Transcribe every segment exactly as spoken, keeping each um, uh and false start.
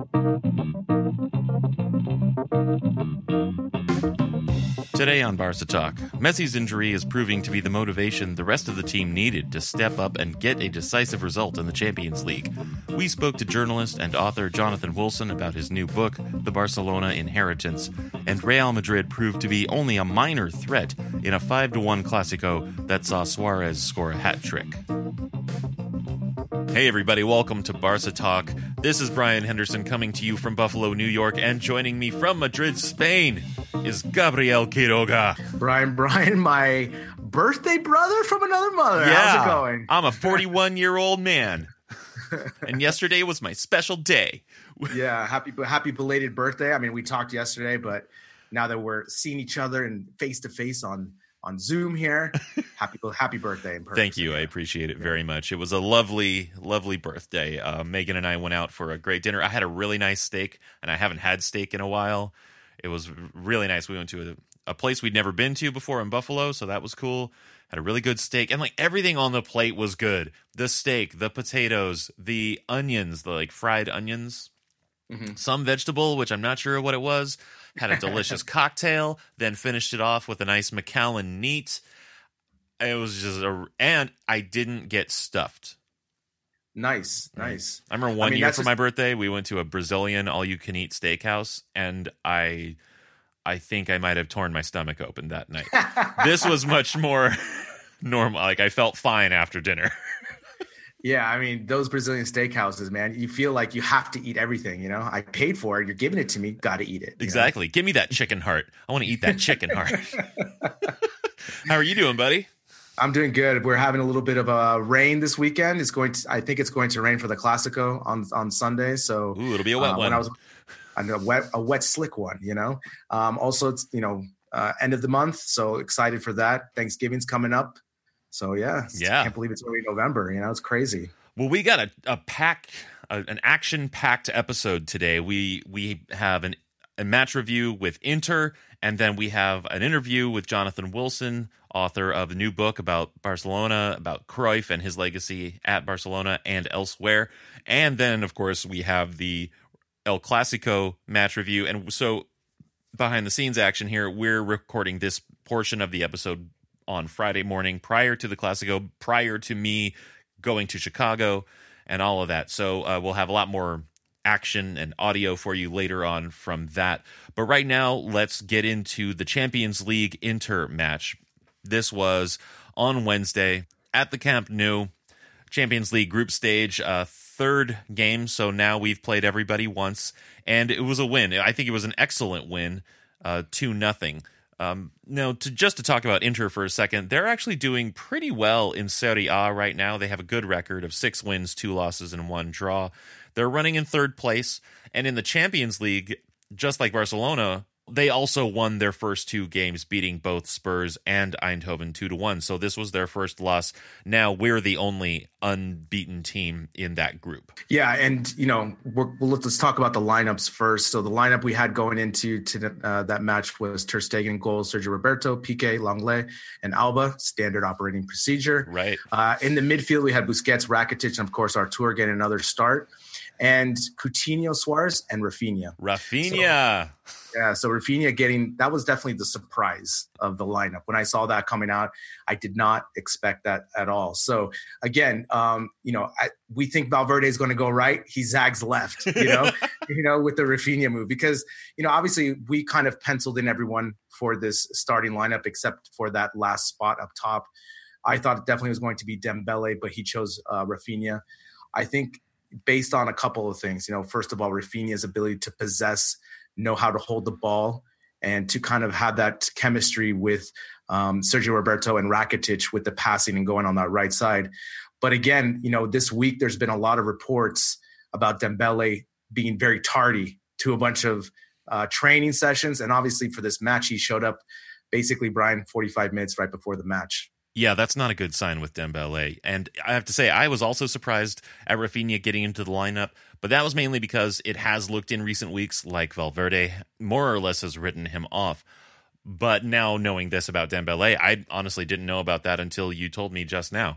Today on Barca Talk, Messi's injury is proving to be the motivation the rest of the team needed to step up and get a decisive result in the Champions League. We spoke to journalist and author Jonathan Wilson about his new book, The Barcelona Inheritance, and Real Madrid proved to be only a minor threat in a five to one Clásico that saw Suarez score a hat-trick. Hey everybody, welcome to Barca Talk. This is Brian Henderson coming to you from Buffalo, New York, and joining me from Madrid, Spain, is Gabriel Quiroga. Brian, Brian, my birthday brother from another mother. Yeah, how's it going? I'm a forty-one-year-old man, and yesterday was my special day. Yeah, happy happy belated birthday. I mean, we talked yesterday, but now that we're seeing each other and face-to-face on on Zoom here, happy happy birthday. In person. Thank you. I appreciate it very much. It was a lovely, lovely birthday. Uh, Megan and I went out for a great dinner. I had a really nice steak, and I haven't had steak in a while. It was really nice. We went to a, a place we'd never been to before in Buffalo, so that was cool. Had a really good steak, and like everything on the plate was good. The steak, the potatoes, the onions, the like fried onions, mm-hmm. some vegetable, which I'm not sure what it was. Had a delicious cocktail, then finished it off with a nice Macallan neat. It was just a, and I didn't get stuffed. Nice, nice. I remember one I mean, year for just... my birthday, we went to a Brazilian all-you-can-eat steakhouse, and I, I think I might have torn my stomach open that night. This was much more normal. Like I felt fine after dinner. Yeah, I mean, those Brazilian steakhouses, man, you feel like you have to eat everything, you know? I paid for it. You're giving it to me. Got to eat it. Exactly. Know? Give me that chicken heart. I want to eat that chicken heart. How are you doing, buddy? I'm doing good. We're having a little bit of a rain this weekend. It's going to, I think it's going to rain for the Clásico on, on Sunday. So Ooh, it'll be a wet uh, one. When I was, a wet, a wet, slick one, you know? Um, also, it's, you know, uh, end of the month. So excited for that. Thanksgiving's coming up. So, yeah, yeah. I can't believe it's already November. You know, it's crazy. Well, we got a, a pack, a, an action-packed episode today. We we have an, a match review with Inter, and then we have an interview with Jonathan Wilson, author of a new book about Barcelona, about Cruyff and his legacy at Barcelona and elsewhere. And then, of course, we have the El Clásico match review. And so, behind-the-scenes action here, we're recording this portion of the episode on Friday morning prior to the Clásico, prior to me going to Chicago and all of that. So uh, we'll have a lot more action and audio for you later on from that. But right now, let's get into the Champions League Inter match. This was on Wednesday at the Camp Nou, Champions League group stage, uh, third game. So now we've played everybody once, and it was a win. I think it was an excellent win, uh, two nothing. Um, now, to just to talk about Inter for a second, they're actually doing pretty well in Serie A right now. They have a good record of six wins, two losses, and one draw. They're running in third place, and in the Champions League, just like Barcelona, they also won their first two games, beating both Spurs and Eindhoven two to one. So this was their first loss. Now we're the only unbeaten team in that group. Yeah, and you know, we're, well, let's talk about the lineups first. So the lineup we had going into to, uh, that match was Ter Stegen in goal, Sergio Roberto, Piqué, Lenglet, and Alba. Standard operating procedure. Right. Uh, in the midfield, we had Busquets, Rakitic, and of course Artur getting another start. And Coutinho, Suarez, and Rafinha. Rafinha. So, yeah, so Rafinha getting – that was definitely the surprise of the lineup. When I saw that coming out, I did not expect that at all. So, again, um, you know, I, we think Valverde is going to go right. He zags left, you know, you know, with the Rafinha move. Because, you know, obviously we kind of penciled in everyone for this starting lineup except for that last spot up top. I thought it definitely was going to be Dembele, but he chose uh, Rafinha. I think – based on a couple of things, you know, first of all, Rafinha's ability to possess, know how to hold the ball, and to kind of have that chemistry with um, Sergio Roberto and Rakitic with the passing and going on that right side. But again, you know, this week there's been a lot of reports about Dembele being very tardy to a bunch of uh, training sessions. And obviously for this match, he showed up basically, Brian, forty-five minutes right before the match. Yeah, that's not a good sign with Dembele. And I have to say, I was also surprised at Rafinha getting into the lineup, but that was mainly because it has looked in recent weeks like Valverde more or less has written him off. But now knowing this about Dembele, I honestly didn't know about that until you told me just now.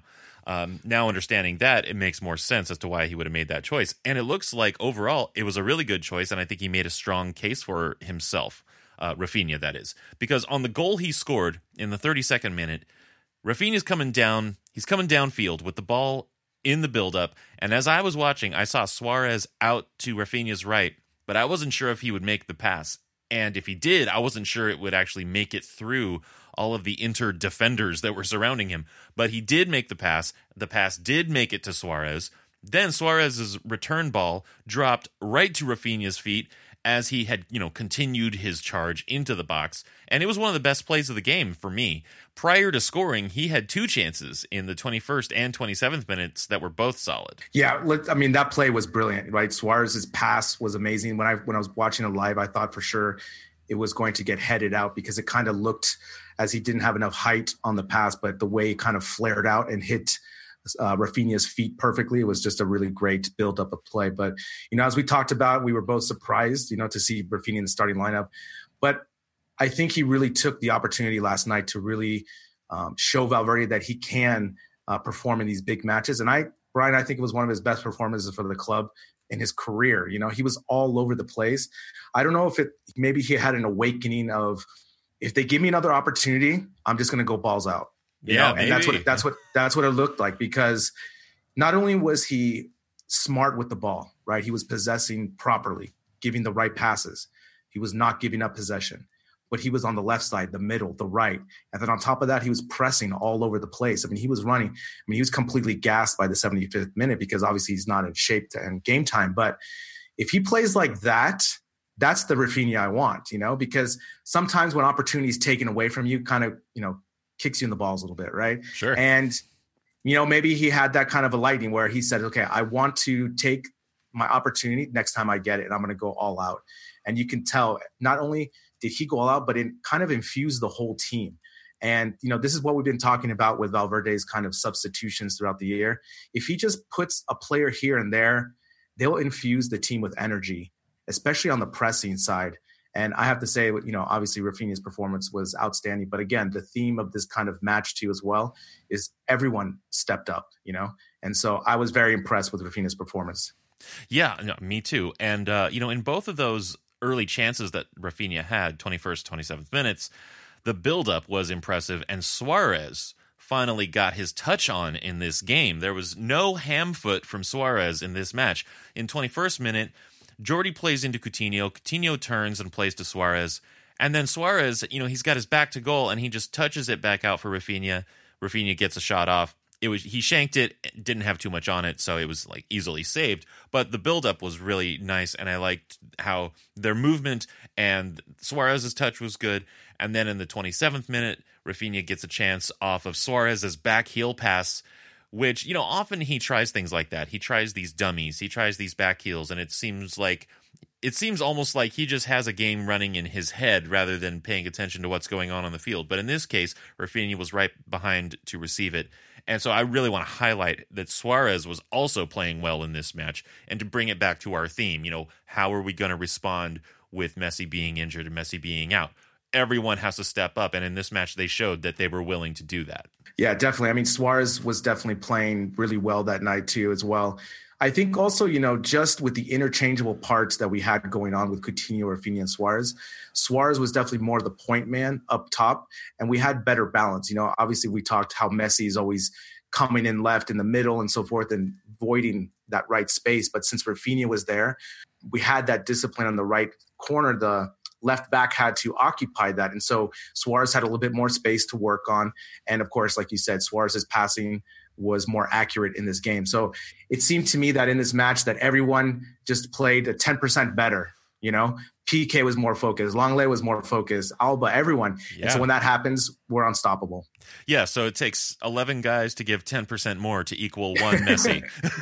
Um, now understanding that, it makes more sense as to why he would have made that choice. And it looks like overall it was a really good choice, and I think he made a strong case for himself, uh, Rafinha, that is. Because on the goal he scored in the thirty-second minute, Rafinha's coming down, he's coming downfield with the ball in the build-up, and as I was watching, I saw Suarez out to Rafinha's right, but I wasn't sure if he would make the pass. And if he did, I wasn't sure it would actually make it through all of the Inter defenders that were surrounding him. But he did make the pass. The pass did make it to Suarez. Then Suarez's return ball dropped right to Rafinha's feet as he had, you know, continued his charge into the box. And it was one of the best plays of the game for me. Prior to scoring, he had two chances in the twenty-first and twenty-seventh minutes that were both solid. Yeah, I mean, that play was brilliant, right? Suarez's pass was amazing. When I when I was watching it live, I thought for sure it was going to get headed out because it kind of looked as he didn't have enough height on the pass, but the way it kind of flared out and hit uh, Rafinha's feet perfectly, it was just a really great build up of play. But, you know, as we talked about, we were both surprised, you know, to see Rafinha in the starting lineup. But I think he really took the opportunity last night to really um, show Valverde that he can uh, perform in these big matches. And I, Brian, I think it was one of his best performances for the club in his career. You know, he was all over the place. I don't know if it, maybe he had an awakening of, if they give me another opportunity, I'm just going to go balls out. You yeah, know? And maybe. that's what that's what that's what it looked like, because not only was he smart with the ball, right? He was possessing properly, giving the right passes. He was not giving up possession, but he was on the left side, the middle, the right. And then on top of that, he was pressing all over the place. I mean, he was running. I mean, he was completely gassed by the seventy-fifth minute because obviously he's not in shape to end game time. But if he plays like that, that's the Rafinha I want, you know, because sometimes when opportunity is taken away from you, kind of, you know, kicks you in the balls a little bit, right? Sure. And, you know, maybe he had that kind of a lightning where he said, okay, I want to take my opportunity next time I get it, and I'm going to go all out. And you can tell not only did he go all out, but it kind of infused the whole team. And, you know, this is what we've been talking about with Valverde's kind of substitutions throughout the year. If he just puts a player here and there, they'll infuse the team with energy, especially on the pressing side. And I have to say, you know, obviously Rafinha's performance was outstanding. But again, the theme of this kind of match too as well is everyone stepped up, you know. And so I was very impressed with Rafinha's performance. Yeah, no, me too. And, uh, you know, in both of those early chances that Rafinha had, twenty-first, twenty-seventh minutes, the buildup was impressive. And Suarez finally got his touch on in this game. There was no ham foot from Suarez in this match. In twenty-first minute, Jordi plays into Coutinho. Coutinho turns and plays to Suarez. And then Suarez, you know, he's got his back to goal, and he just touches it back out for Rafinha. Rafinha gets a shot off. It was he shanked it, didn't have too much on it, so it was like easily saved. But the buildup was really nice, and I liked how their movement and Suarez's touch was good. And then in the twenty-seventh minute, Rafinha gets a chance off of Suarez's back heel pass, which, you know, often he tries things like that. He tries these dummies. He tries these back heels, and it seems like it seems almost like he just has a game running in his head rather than paying attention to what's going on on the field. But in this case, Rafinha was right behind to receive it. And so I really want to highlight that Suarez was also playing well in this match. And to bring it back to our theme, you know, how are we going to respond with Messi being injured and Messi being out? Everyone has to step up. And in this match, they showed that they were willing to do that. Yeah, definitely. I mean, Suarez was definitely playing really well that night too as well. I think also, you know, just with the interchangeable parts that we had going on with Coutinho, Rafinha, and Suarez, Suarez was definitely more the point man up top, and we had better balance. You know, obviously we talked how Messi is always coming in left in the middle and so forth and voiding that right space. But since Rafinha was there, we had that discipline on the right corner. The left back had to occupy that. And so Suarez had a little bit more space to work on. And of course, like you said, Suarez's passing was more accurate in this game. So it seemed to me that in this match that everyone just played a ten percent better, you know. P K was more focused. Longley was more focused. Alba, everyone. Yeah. And so when that happens, we're unstoppable. Yeah, so it takes eleven guys to give ten percent more to equal one Messi.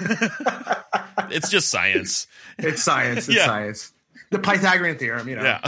It's just science. It's science. It's yeah. science. The Pythagorean theorem, you know. Yeah.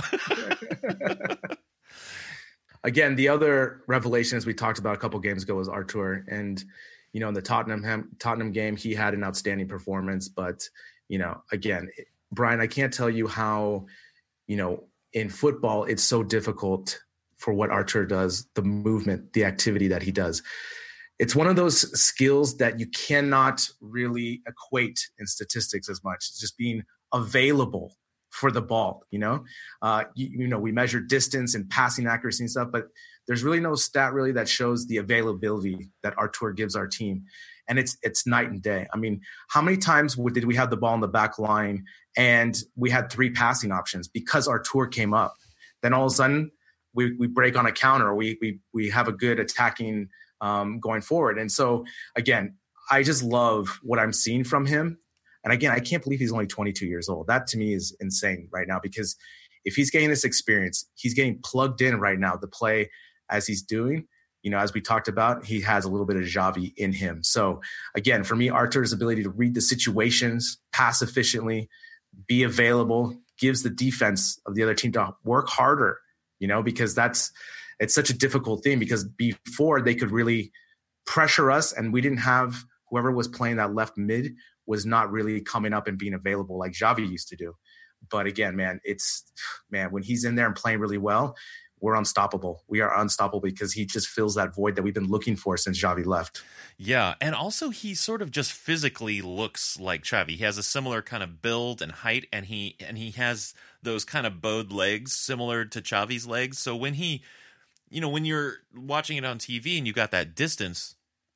Again, the other revelation, as we talked about a couple games ago, was Artur. And, you know, in the Tottenham Tottenham game, he had an outstanding performance. But, you know, again, Brian, I can't tell you how, you know, in football, it's so difficult for what Artur does, the movement, the activity that he does. it's one of those skills that you cannot really equate in statistics as much. It's just being available for the ball, you know, uh, you, you know, we measure distance and passing accuracy and stuff, but there's really no stat really that shows the availability that Artur gives our team. And it's, it's night and day. I mean, how many times did we have the ball in the back line and we had three passing options because Artur came up? Then all of a sudden we, we break on a counter. We, we, we have a good attacking um, going forward. And so again, I just love what I'm seeing from him. And again, I can't believe he's only twenty-two years old. That to me is insane right now, because if he's getting this experience, he's getting plugged in right now to play as he's doing. You know, as we talked about, he has a little bit of Xavi in him. So again, for me, Artur's ability to read the situations, pass efficiently, be available, gives the defense of the other team to work harder, you know, because that's, it's such a difficult thing, because before they could really pressure us and we didn't have whoever was playing that left mid was not really coming up and being available like Xavi used to do. But again, man, it's, man, when he's in there and playing really well, we're unstoppable. We are unstoppable because he just fills that void that we've been looking for since Xavi left. Yeah, and also he sort of just physically looks like Xavi. He has a similar kind of build and height, and he and he has those kind of bowed legs similar to Xavi's legs. So when he, you know, when you're watching it on T V and you got that distance,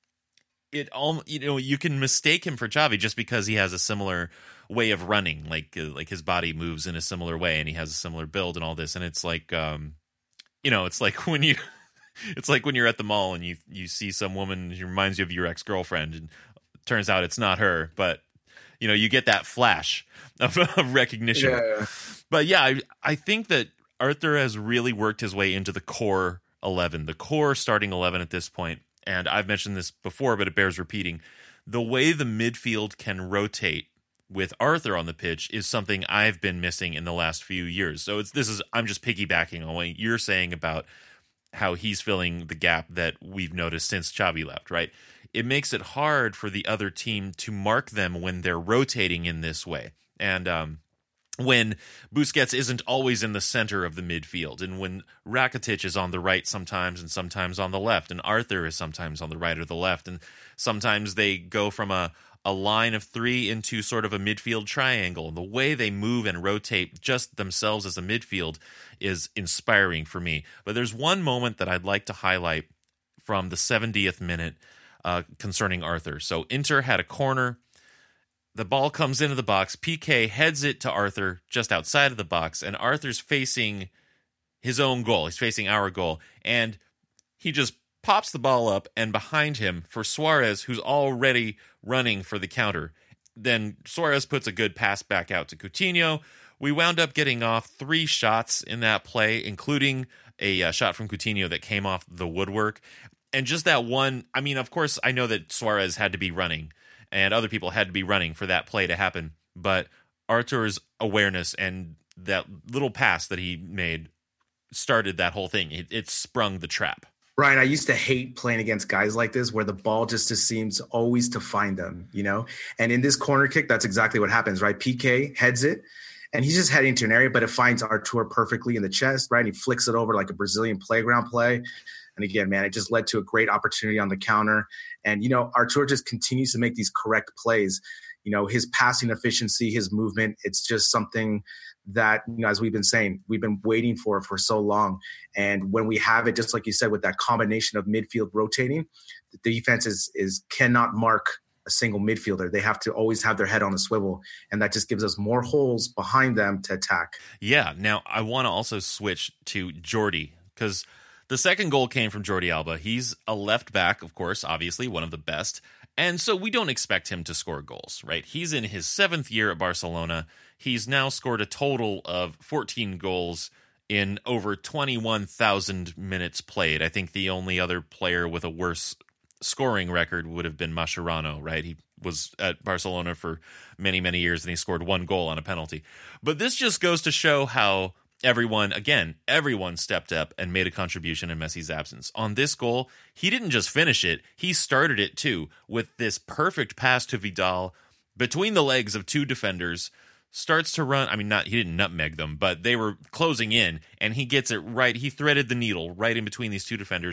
it all, you know, you can mistake him for Xavi just because he has a similar way of running, like uh, like his body moves in a similar way and he has a similar build and all this. And it's like, um, you know, it's like when you, it's like when you're at the mall and you you see some woman who reminds you of your ex girlfriend, and it turns out it's not her, but you know, you get that flash of, of recognition. Yeah. But yeah, I I think that Artur has really worked his way into the core eleven, the core starting eleven at this point. And I've mentioned this before, but it bears repeating. The way the midfield can rotate with Artur on the pitch is something I've been missing in the last few years. So it's this is I'm just piggybacking on what you're saying about how he's filling the gap that we've noticed since Xavi left, right? It makes it hard for the other team to mark them when they're rotating in this way. And um when Busquets isn't always in the center of the midfield, and when Rakitic is on the right sometimes and sometimes on the left, and Artur is sometimes on the right or the left, and sometimes they go from a, a line of three into sort of a midfield triangle. And the way they move and rotate just themselves as a midfield is inspiring for me. But there's one moment that I'd like to highlight from the seventieth minute uh, concerning Artur. So Inter had a corner. The ball comes into the box. P K heads it to Artur just outside of the box, and Arthur's facing his own goal. He's facing our goal, and he just pops the ball up, and behind him for Suarez, who's already running for the counter. Then Suarez puts a good pass back out to Coutinho. We wound up getting off three shots in that play, including a uh, shot from Coutinho that came off the woodwork. And just that one, I mean, of course, I know that Suarez had to be running, and other people had to be running for that play to happen. But Artur's awareness and that little pass that he made started that whole thing. It, it sprung the trap. Ryan, I used to hate playing against guys like this where the ball just, just seems always to find them, you know? And in this corner kick, that's exactly what happens, right? P K heads it, and he's just heading to an area, but it finds Artur perfectly in the chest, right? And he flicks it over like a Brazilian playground play. And again, man, it just led to a great opportunity on the counter. And, you know, Artur just continues to make these correct plays. You know, his passing efficiency, his movement, it's just something that, you know, as we've been saying, we've been waiting for for so long. And when we have it, just like you said, with that combination of midfield rotating, the defense is, is cannot mark a single midfielder. They have to always have their head on a swivel. And that just gives us more holes behind them to attack. Yeah. Now, I want to also switch to Jordi, because the second goal came from Jordi Alba. He's a left back, of course, obviously one of the best. And so we don't expect him to score goals, right? He's in his seventh year at Barcelona. He's now scored a total of fourteen goals in over twenty-one thousand minutes played. I think the only other player with a worse scoring record would have been Mascherano, right? He was at Barcelona for many, many years, and he scored one goal on a penalty. But this just goes to show how everyone, again, everyone stepped up and made a contribution in Messi's absence. On this goal, he didn't just finish it, he started it too, with this perfect pass to Vidal between the legs of two defenders, starts to run. I mean, not he didn't nutmeg them, but they were closing in, and he gets it right. He threaded the needle right in between these two defenders,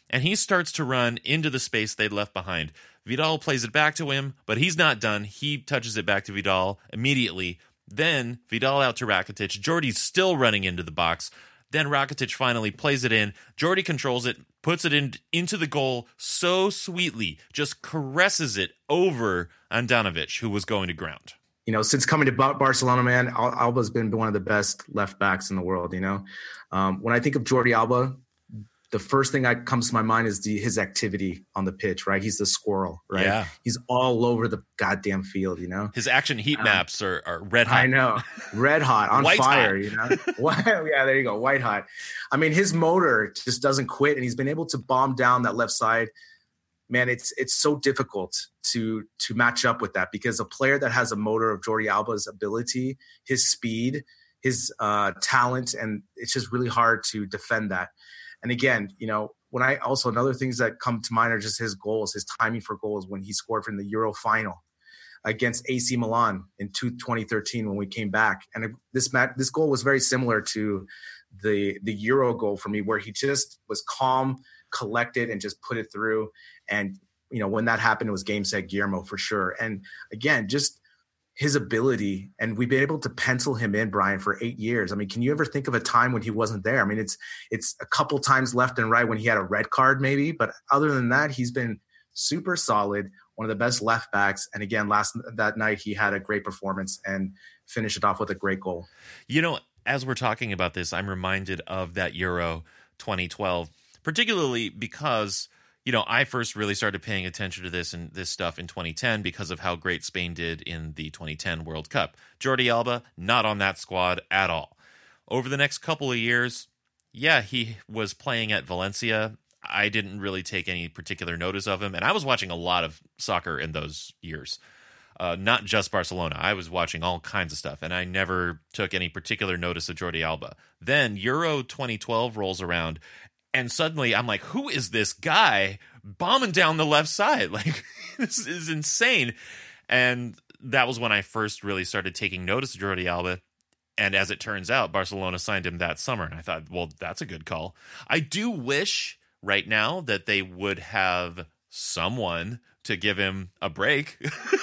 and he starts to run into the space they'd left behind. Vidal plays it back to him, but he's not done. He touches it back to Vidal immediately. Then Vidal out to Rakitic. Jordy's still running into the box. Then Rakitic finally plays it in. Jordy controls it, puts it in into the goal so sweetly, just caresses it over Andanovic, who was going to ground. You know, since coming to Barcelona, man, Al- Alba's been one of the best left backs in the world, you know. Um, when I think of Jordi Alba, the first thing that comes to my mind is the, his activity on the pitch, right? He's the squirrel, right? Yeah. He's all over the goddamn field, you know? His action heat Um, maps are, are red hot. I know. Red hot, on White fire, hot. you know? White- yeah, there you go. White hot. I mean, his motor just doesn't quit, and he's been able to bomb down that left side. Man, it's it's so difficult to to match up with that, because a player that has a motor of Jordi Alba's ability, his speed, his uh, talent, and it's just really hard to defend that. And again, you know, when I also another things that come to mind are just his goals, his timing for goals when he scored from the Euro final against A C Milan in twenty thirteen when we came back. And this match, this goal was very similar to the the Euro goal for me, where he just was calm, collected, and just put it through. And you know, when that happened, it was game, set, Guillermo for sure. And again, just his ability, and we've been able to pencil him in, Brian, for eight years. I mean, can you ever think of a time when he wasn't there? I mean, it's it's a couple times left and right when he had a red card maybe, but other than that, he's been super solid, one of the best left backs. And again, last that night, he had a great performance and finished it off with a great goal. You know, as we're talking about this, I'm reminded of that Euro twenty twelve, particularly because, you know, I first really started paying attention to this and this stuff in twenty ten because of how great Spain did in the twenty ten World Cup. Jordi Alba, not on that squad at all. Over the next couple of years, yeah, he was playing at Valencia. I didn't really take any particular notice of him, and I was watching a lot of soccer in those years. Uh, not just Barcelona. I was watching all kinds of stuff, and I never took any particular notice of Jordi Alba. Then Euro twenty twelve rolls around, and suddenly I'm like, who is this guy bombing down the left side? Like, this is insane. And that was when I first really started taking notice of Jordi Alba. And as it turns out, Barcelona signed him that summer. And I thought, well, that's a good call. I do wish right now that they would have someone to give him a break.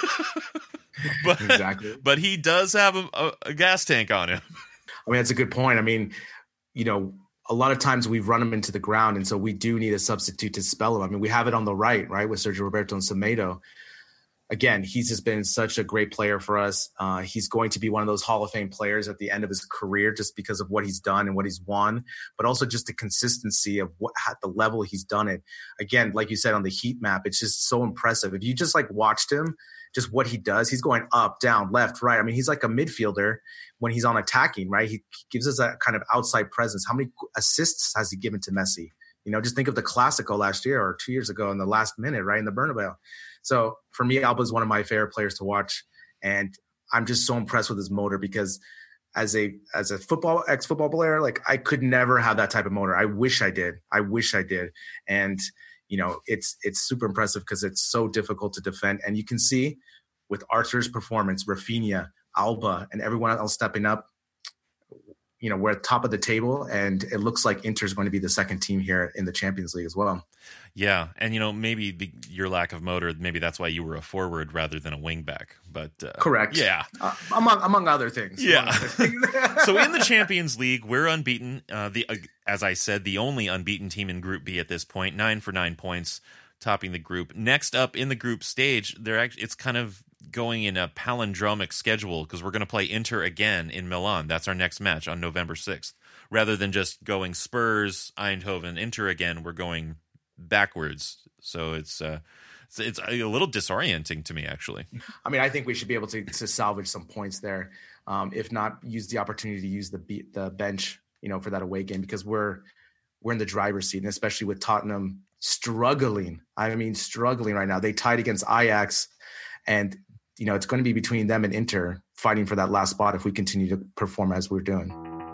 but, Exactly. But he does have a, a, a gas tank on him. I mean, that's a good point. I mean, you know, a lot of times we've run him into the ground, and so we do need a substitute to spell him. I mean, we have it on the right, right, with Sergio Roberto and Semedo. Again, he's just been such a great player for us. Uh, he's going to be one of those Hall of Fame players at the end of his career just because of what he's done and what he's won, but also just the consistency of what at the level he's done it. Again, like you said on the heat map, it's just so impressive. If you just like watched him, just what he does, he's going up, down, left, right. I mean, he's like a midfielder when he's on attacking, right? He gives us that kind of outside presence. How many assists has he given to Messi? You know, just think of the Clasico last year or two years ago in the last minute, right, in the Bernabeu. So for me, Alba is one of my favorite players to watch, and I'm just so impressed with his motor because as a as a football ex-football player, like I could never have that type of motor. I wish I did. I wish I did. And you know, it's it's super impressive because it's so difficult to defend. And you can see with Arthur's performance, Rafinha, Alba, and everyone else stepping up, you know, we're at the top of the table, and it looks like Inter's going to be the second team here in the Champions League as well. Yeah, and you know, maybe the, your lack of motor, maybe that's why you were a forward rather than a wing back. But uh, correct, yeah, uh, among among other things. Yeah. Other things. So in the Champions League, we're unbeaten. Uh, the uh, as I said, the only unbeaten team in Group B at this point, nine for nine points, topping the group. Next up in the group stage, they're actually it's kind of going in a palindromic schedule because we're going to play Inter again in Milan. That's our next match on November sixth. Rather than just going Spurs, Eindhoven, Inter again, we're going backwards. So it's uh, it's, it's a little disorienting to me, actually. I mean, I think we should be able to, to salvage some points there. Um, if not, use the opportunity to use the the bench, you know, for that away game because we're we're in the driver's seat, and especially with Tottenham struggling. I mean, struggling right now. They tied against Ajax, and you know, it's going to be between them and Inter fighting for that last spot if we continue to perform as we're doing.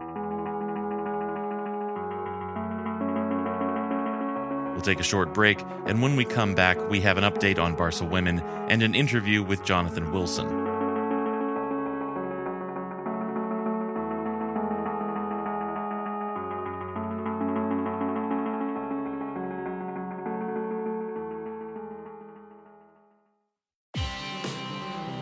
We'll take a short break, and when we come back, we have an update on Barca women and an interview with Jonathan Wilson.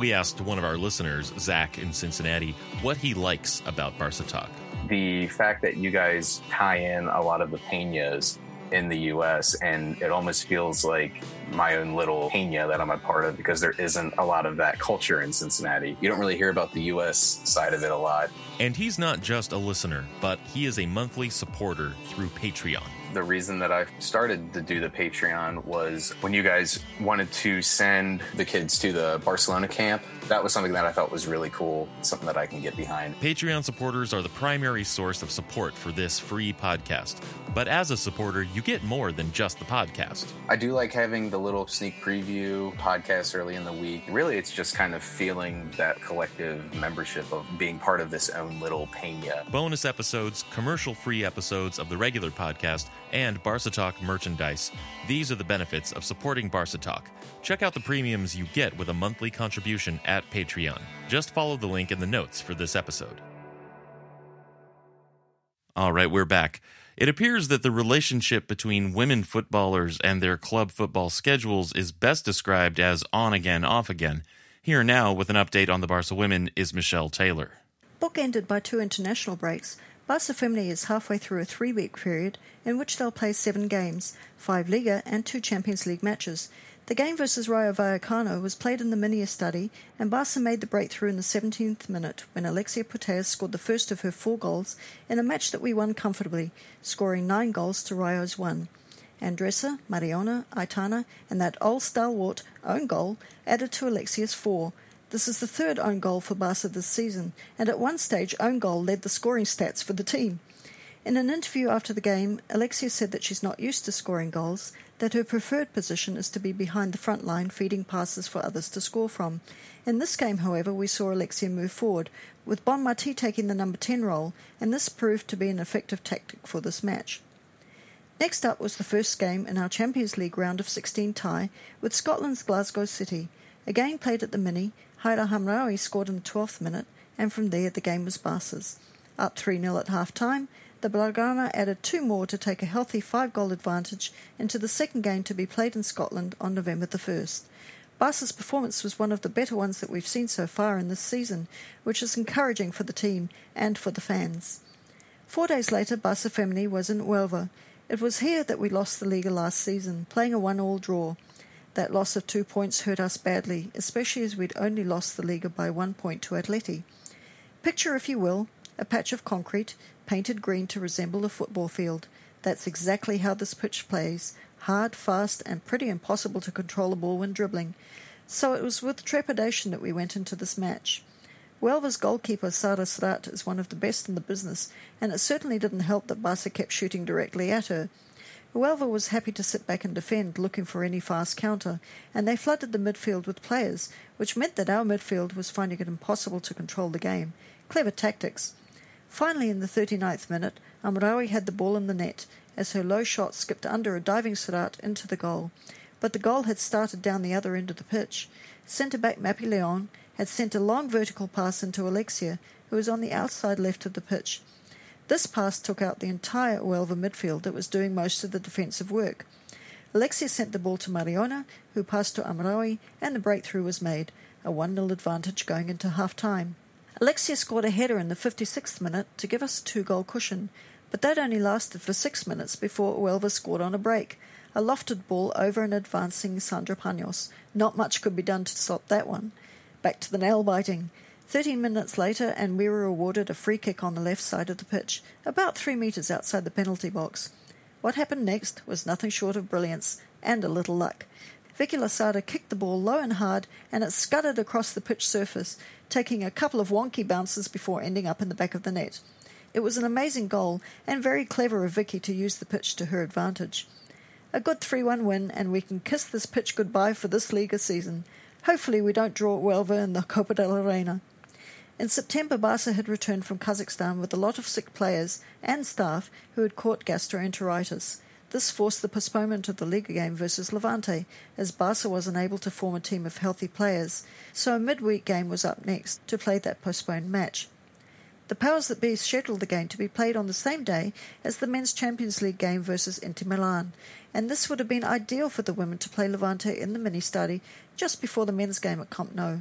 We asked one of our listeners, Zach in Cincinnati, what he likes about Barca Talk. The fact that you guys tie in a lot of the peñas in the U S, and it almost feels like my own little peña that I'm a part of, because there isn't a lot of that culture in Cincinnati. You don't really hear about the U S side of it a lot. And he's not just a listener, but he is a monthly supporter through Patreon. The reason that I started to do the Patreon was when you guys wanted to send the kids to the Barcelona camp. That was something that I thought was really cool, something that I can get behind. Patreon supporters are the primary source of support for this free podcast. But as a supporter, you get more than just the podcast. I do like having the little sneak preview podcast early in the week. Really, it's just kind of feeling that collective membership of being part of this own little peña. Bonus episodes, commercial-free episodes of the regular podcast, and Barca Talk merchandise. These are the benefits of supporting Barca Talk. Check out the premiums you get with a monthly contribution at Patreon. Just follow the link in the notes for this episode. All right, we're back. It appears that the relationship between women footballers and their club football schedules is best described as on-again, off-again. Here now with an update on the Barca women is Michelle Taylor. Bookended by two international breaks, Barca Femení is halfway through a three-week period in which they'll play seven games, five Liga and two Champions League matches. The game versus Rayo Vallecano was played in the Mini Estadio, and Barca made the breakthrough in the seventeenth minute when Alexia Putellas scored the first of her four goals in a match that we won comfortably, scoring nine goals to Rayo's one. Andressa, Mariona, Aitana, and that old stalwart own goal added to Alexia's four. This is the third own goal for Barca this season, and at one stage own goal led the scoring stats for the team. In an interview after the game, Alexia said that she's not used to scoring goals, that her preferred position is to be behind the front line feeding passes for others to score from. In this game, however, we saw Alexia move forward, with Bonmatí taking the number ten role, and this proved to be an effective tactic for this match. Next up was the first game in our Champions League round of sixteen tie with Scotland's Glasgow City. Again played at the Mini, Haidar Hamraoui scored in the twelfth minute, and from there the game was Barca's. Up three nil at half-time, the Blaugrana added two more to take a healthy five-goal advantage into the second game to be played in Scotland on November the first. Barca's performance was one of the better ones that we've seen so far in this season, which is encouraging for the team and for the fans. Four days later, Barca Femení was in Huelva. It was here that we lost the Liga last season, playing a one-all draw. That loss of two points hurt us badly, especially as we'd only lost the Liga by one point to Atleti. Picture, if you will, a patch of concrete, painted green to resemble a football field. That's exactly how this pitch plays, hard, fast, and pretty impossible to control a ball when dribbling. So it was with trepidation that we went into this match. Huelva's goalkeeper, Sara Serrat, is one of the best in the business, and it certainly didn't help that Barca kept shooting directly at her. Huelva was happy to sit back and defend, looking for any fast counter, and they flooded the midfield with players, which meant that our midfield was finding it impossible to control the game. Clever tactics. Finally, in the thirty-ninth minute, Hamraoui had the ball in the net, as her low shot skipped under a diving Serrat into the goal. But the goal had started down the other end of the pitch. Centre-back Mappy Leon had sent a long vertical pass into Alexia, who was on the outside left of the pitch. This pass took out the entire Huelva midfield that was doing most of the defensive work. Alexia sent the ball to Mariona, who passed to Hamraoui, and the breakthrough was made, a one nil advantage going into half-time. Alexia scored a header in the fifty-sixth minute to give us a two-goal cushion, but that only lasted for six minutes before Huelva scored on a break. A lofted ball over an advancing Sandra Panos. Not much could be done to stop that one. Back to the nail-biting. Thirteen minutes later, and we were awarded a free kick on the left side of the pitch, about three metres outside the penalty box. What happened next was nothing short of brilliance, and a little luck. Vicky Losada kicked the ball low and hard, and it scudded across the pitch surface, taking a couple of wonky bounces before ending up in the back of the net. It was an amazing goal, and very clever of Vicky to use the pitch to her advantage. A good three one win, and we can kiss this pitch goodbye for this Liga season. Hopefully we don't draw Huelva in the Copa de la Reina. In September, Barca had returned from Kazakhstan with a lot of sick players and staff who had caught gastroenteritis. This forced the postponement of the Liga game versus Levante, as Barca was unable to form a team of healthy players, so a midweek game was up next to play that postponed match. The powers that be scheduled the game to be played on the same day as the Men's Champions League game versus Inter Milan, and this would have been ideal for the women to play Levante in the Mini Estadio just before the men's game at Camp Nou.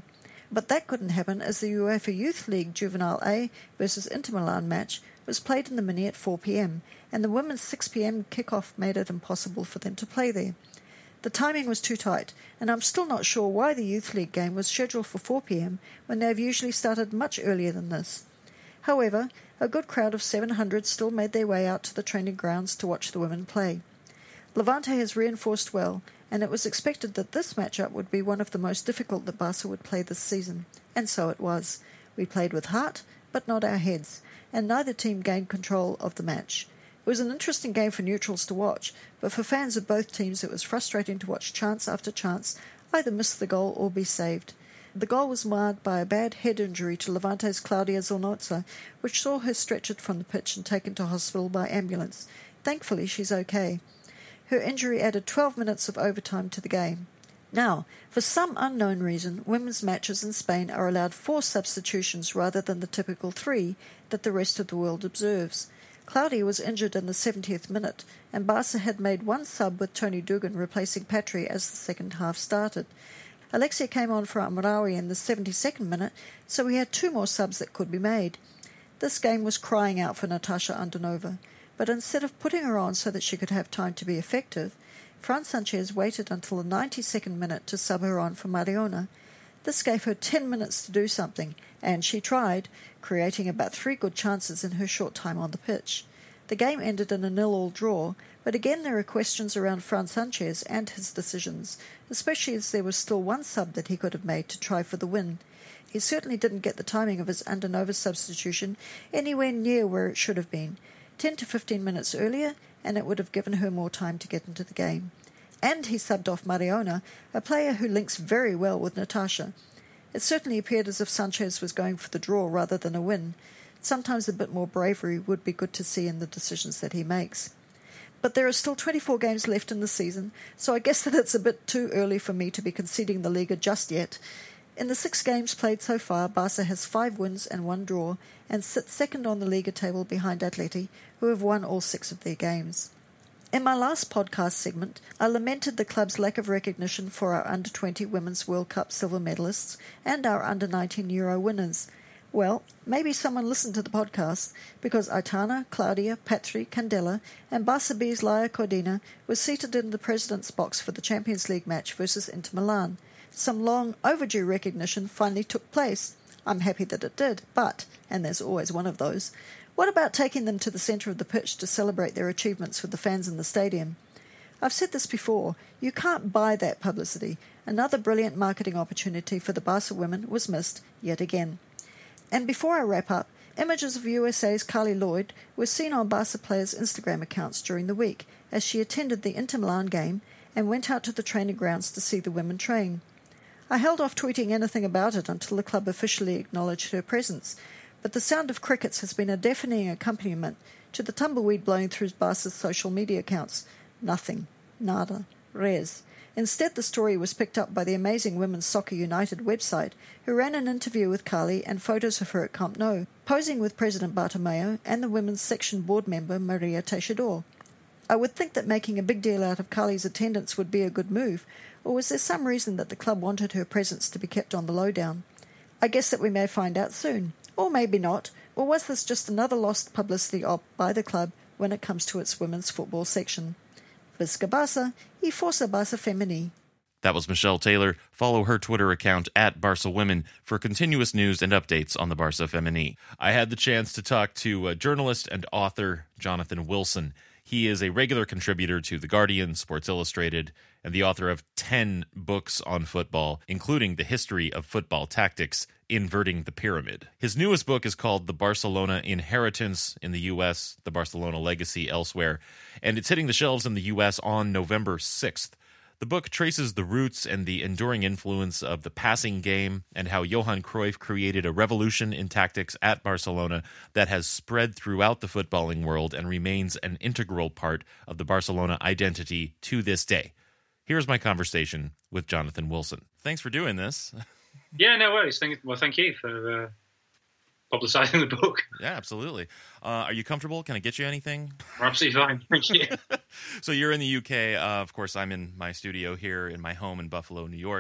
But that couldn't happen as the UEFA Youth League Juvenile A versus Inter Milan match was played in the Mini at four p.m, and the women's six p.m. kickoff made it impossible for them to play there. The timing was too tight, and I'm still not sure why the Youth League game was scheduled for four p.m. when they have usually started much earlier than this. However, a good crowd of seven hundred still made their way out to the training grounds to watch the women play. Levante has reinforced well, and it was expected that this matchup would be one of the most difficult that Barca would play this season, and so it was. We played with heart, but not our heads, and neither team gained control of the match. It was an interesting game for neutrals to watch, but for fans of both teams it was frustrating to watch chance after chance either miss the goal or be saved. The goal was marred by a bad head injury to Levante's Claudia Zornoza, which saw her stretchered from the pitch and taken to hospital by ambulance. Thankfully, she's okay. Her injury added twelve minutes of overtime to the game. Now, for some unknown reason, women's matches in Spain are allowed four substitutions rather than the typical three that the rest of the world observes. Claudia was injured in the seventieth minute, and Barca had made one sub with Toni Dugan replacing Patry as the second half started. Alexia came on for Amraoui in the seventy-second minute, so we had two more subs that could be made. This game was crying out for Natasha Andonova, but instead of putting her on so that she could have time to be effective, Fran Sanchez waited until the ninety-second minute to sub her on for Mariona. This gave her ten minutes to do something, and she tried, creating about three good chances in her short time on the pitch. The game ended in a nil-all draw, but again there are questions around Fran Sanchez and his decisions, especially as there was still one sub that he could have made to try for the win. He certainly didn't get the timing of his Andonova substitution anywhere near where it should have been. ten to fifteen minutes earlier, and it would have given her more time to get into the game. And he subbed off Mariona, a player who links very well with Natasha. It certainly appeared as if Sanchez was going for the draw rather than a win. Sometimes a bit more bravery would be good to see in the decisions that he makes. But there are still twenty-four games left in the season, so I guess that it's a bit too early for me to be conceding the Liga just yet. In the six games played so far, Barca has five wins and one draw, and sits second on the Liga table behind Atleti, who have won all six of their games. In my last podcast segment, I lamented the club's lack of recognition for our under twenty Women's World Cup silver medalists and our under nineteen Euro winners. Well, maybe someone listened to the podcast, because Aitana, Claudia, Patry, Candela, and Barca B's Laia Codina were seated in the president's box for the Champions League match versus Inter Milan. Some long overdue recognition finally took place. I'm happy that it did, but, and there's always one of those, what about taking them to the centre of the pitch to celebrate their achievements with the fans in the stadium? I've said this before, you can't buy that publicity. Another brilliant marketing opportunity for the Barca women was missed yet again. And before I wrap up, images of U S A's Carly Lloyd were seen on Barca players' Instagram accounts during the week as she attended the Inter Milan game and went out to the training grounds to see the women train. I held off tweeting anything about it until the club officially acknowledged her presence, but the sound of crickets has been a deafening accompaniment to the tumbleweed blowing through Barca's social media accounts. Nothing. Nada. Res. Instead, the story was picked up by the amazing Women's Soccer United website, who ran an interview with Carly and photos of her at Camp Nou, posing with President Bartomeu and the women's section board member Maria Teixeira. I would think that making a big deal out of Carly's attendance would be a good move, or was there some reason that the club wanted her presence to be kept on the lowdown? I guess that we may find out soon. Or maybe not, or was this just another lost publicity op by the club when it comes to its women's football section? Visca Barca e Força Barca Femení. That was Michelle Taylor. Follow her Twitter account at Barca Women for continuous news and updates on the Barca Femení. I had the chance to talk to uh, journalist and author Jonathan Wilson. He is a regular contributor to The Guardian, Sports Illustrated, and the author of ten books on football, including The History of Football Tactics, Inverting the Pyramid. His newest book is called The Barcelona Inheritance in the U S, The Barcelona Legacy Elsewhere, and it's hitting the shelves in the U S on November sixth. The book traces the roots and the enduring influence of the passing game and how Johan Cruyff created a revolution in tactics at Barcelona that has spread throughout the footballing world and remains an integral part of the Barcelona identity to this day. Here's my conversation with Jonathan Wilson. Thanks for doing this. Yeah, no worries. Thank, well, thank you for uh, publicising the book. Yeah, absolutely. Uh, are you comfortable? Can I get you anything? We're absolutely fine. Thank you. So you're in the U K. Uh, of course, I'm in my studio here in my home in Buffalo, New York.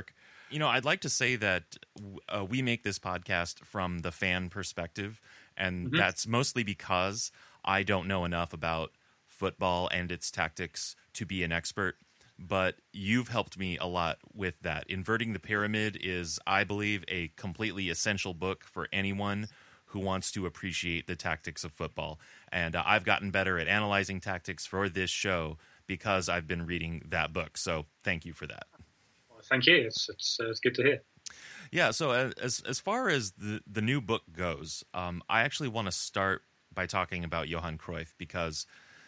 You know, I'd like to say that uh, we make this podcast from the fan perspective, and mm-hmm. that's mostly because I don't know enough about football and its tactics to be an expert. But you've helped me a lot with that. Inverting the Pyramid is, I believe, a completely essential book for anyone who wants to appreciate the tactics of football. And uh, I've gotten better at analyzing tactics for this show because I've been reading that book. So thank you for that. Well, thank you. It's it's, uh, it's good to hear. Yeah, so as as far as the, the new book goes, um, I actually want to start by talking about Johan Cruyff, because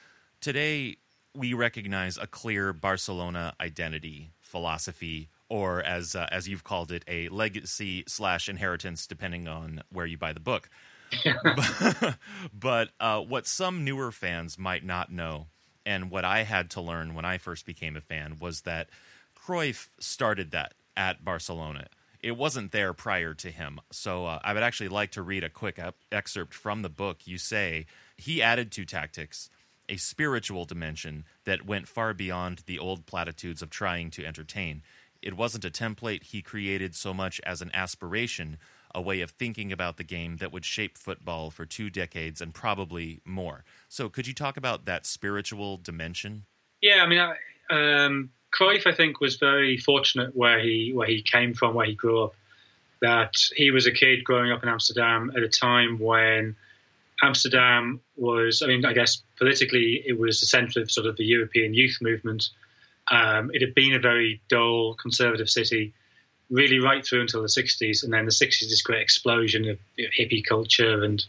today we recognize a clear Barcelona identity, philosophy, or as uh, as you've called it, a legacy slash inheritance, depending on where you buy the book. Yeah. but but uh, what some newer fans might not know, and what I had to learn when I first became a fan, was that Cruyff started that at Barcelona. It wasn't there prior to him. So uh, I would actually like to read a quick ep- excerpt from the book. You say, he added to tactics a spiritual dimension that went far beyond the old platitudes of trying to entertain. It wasn't a template he created so much as an aspiration, a way of thinking about the game that would shape football for two decades and probably more. So could you talk about that spiritual dimension? Yeah, I mean, I, um, Cruyff, I think, was very fortunate where he where he came from, where he grew up. That he was a kid growing up in Amsterdam at a time when Amsterdam was, I mean, I guess politically it was the centre of sort of the European youth movement. Um, it had been a very dull, conservative city, really right through until the sixties. And then the sixties, this great explosion of you know, hippie culture. And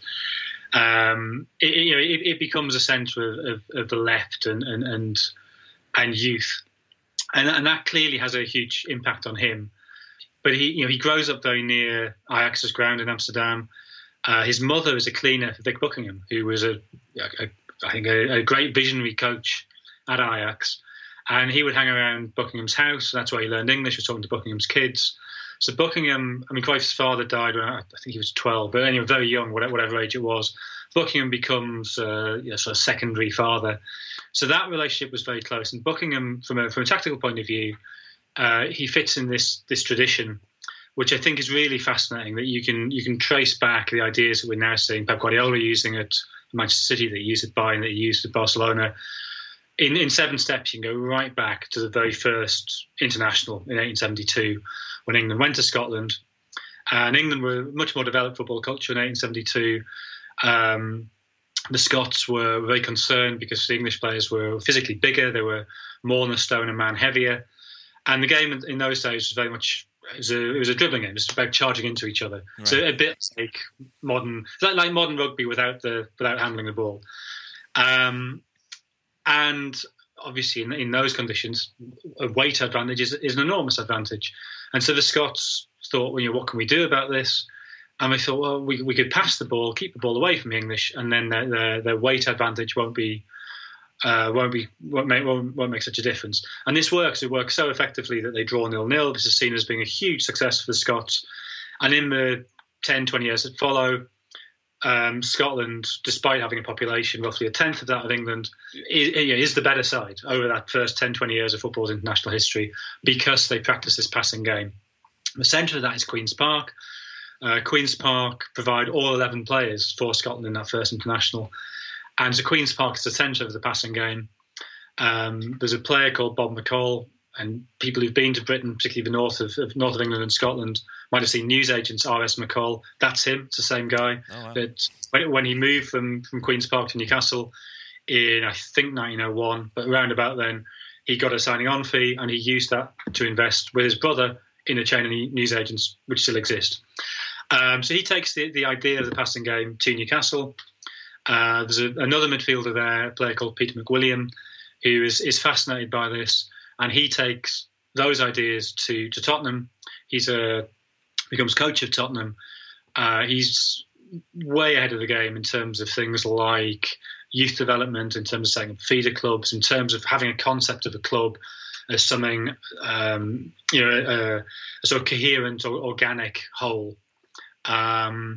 um, it, you know, it, it becomes a centre of, of, of the left and, and, and, and youth. And, and that clearly has a huge impact on him. But he, you know, he grows up very near Ajax's ground in Amsterdam. Uh, his mother is a cleaner for Vic Buckingham, who was a, a I think, a, a great visionary coach at Ajax. And he would hang around Buckingham's house. That's where he learned English. He was talking to Buckingham's kids. So Buckingham, I mean, Cruyff's father died when I, I think he was twelve, but anyway, very young, whatever, whatever age it was. Buckingham becomes uh, you know, sort of secondary father. So that relationship was very close. And Buckingham, from a from a tactical point of view, uh, he fits in this this tradition, which I think is really fascinating. That you can you can trace back the ideas that we're now seeing Pep Guardiola using at Manchester City, that he used at Bayern, that he used at Barcelona. In in seven steps, you can go right back to the very first international in eighteen seventy-two, when England went to Scotland. And England were a much more developed football culture in eighteen seventy-two. Um, the Scots were very concerned because the English players were physically bigger. They were more than a stone a man heavier. And the game in those days was very much, it was a, it was a dribbling game. It was about charging into each other. Right. So a bit like modern, like, like modern rugby without the without handling the ball. Um, and obviously in, in those conditions, a weight advantage is, is an enormous advantage. And so the Scots thought, well, you know, what can we do about this? And we thought, well, we we could pass the ball, keep the ball away from the English, and then their their, their weight advantage won't be uh, won't be won't make won't, won't make such a difference. And this works. It works so effectively that they draw nil nil. This is seen as being a huge success for the Scots. And in the ten, twenty years that follow, um, Scotland, despite having a population roughly a tenth of that of England, is, is the better side over that first ten, twenty years of football's international history, because they practice this passing game. The centre of that is Queen's Park. Uh, Queen's Park provide all eleven players for Scotland in that first international. And so Queen's Park is the centre of the passing game. Um, there's a player called Bob McCall, and people who've been to Britain, particularly the north of, of north of England and Scotland, might have seen newsagents R S McCall. That's him. It's the same guy. Oh, wow. But when, when he moved from, from Queen's Park to Newcastle in, I think, nineteen oh one, but around about then, he got a signing on fee, and he used that to invest with his brother in a chain of newsagents which still exist. Um, so he takes the, the idea of the passing game to Newcastle. Uh, there's a, another midfielder there, a player called Peter McWilliam, who is, is fascinated by this, and he takes those ideas to, to Tottenham. He's a becomes coach of Tottenham. Uh, he's way ahead of the game in terms of things like youth development, in terms of setting up feeder clubs, in terms of having a concept of a club as something, um, you know, a, a sort of coherent or organic whole. Um,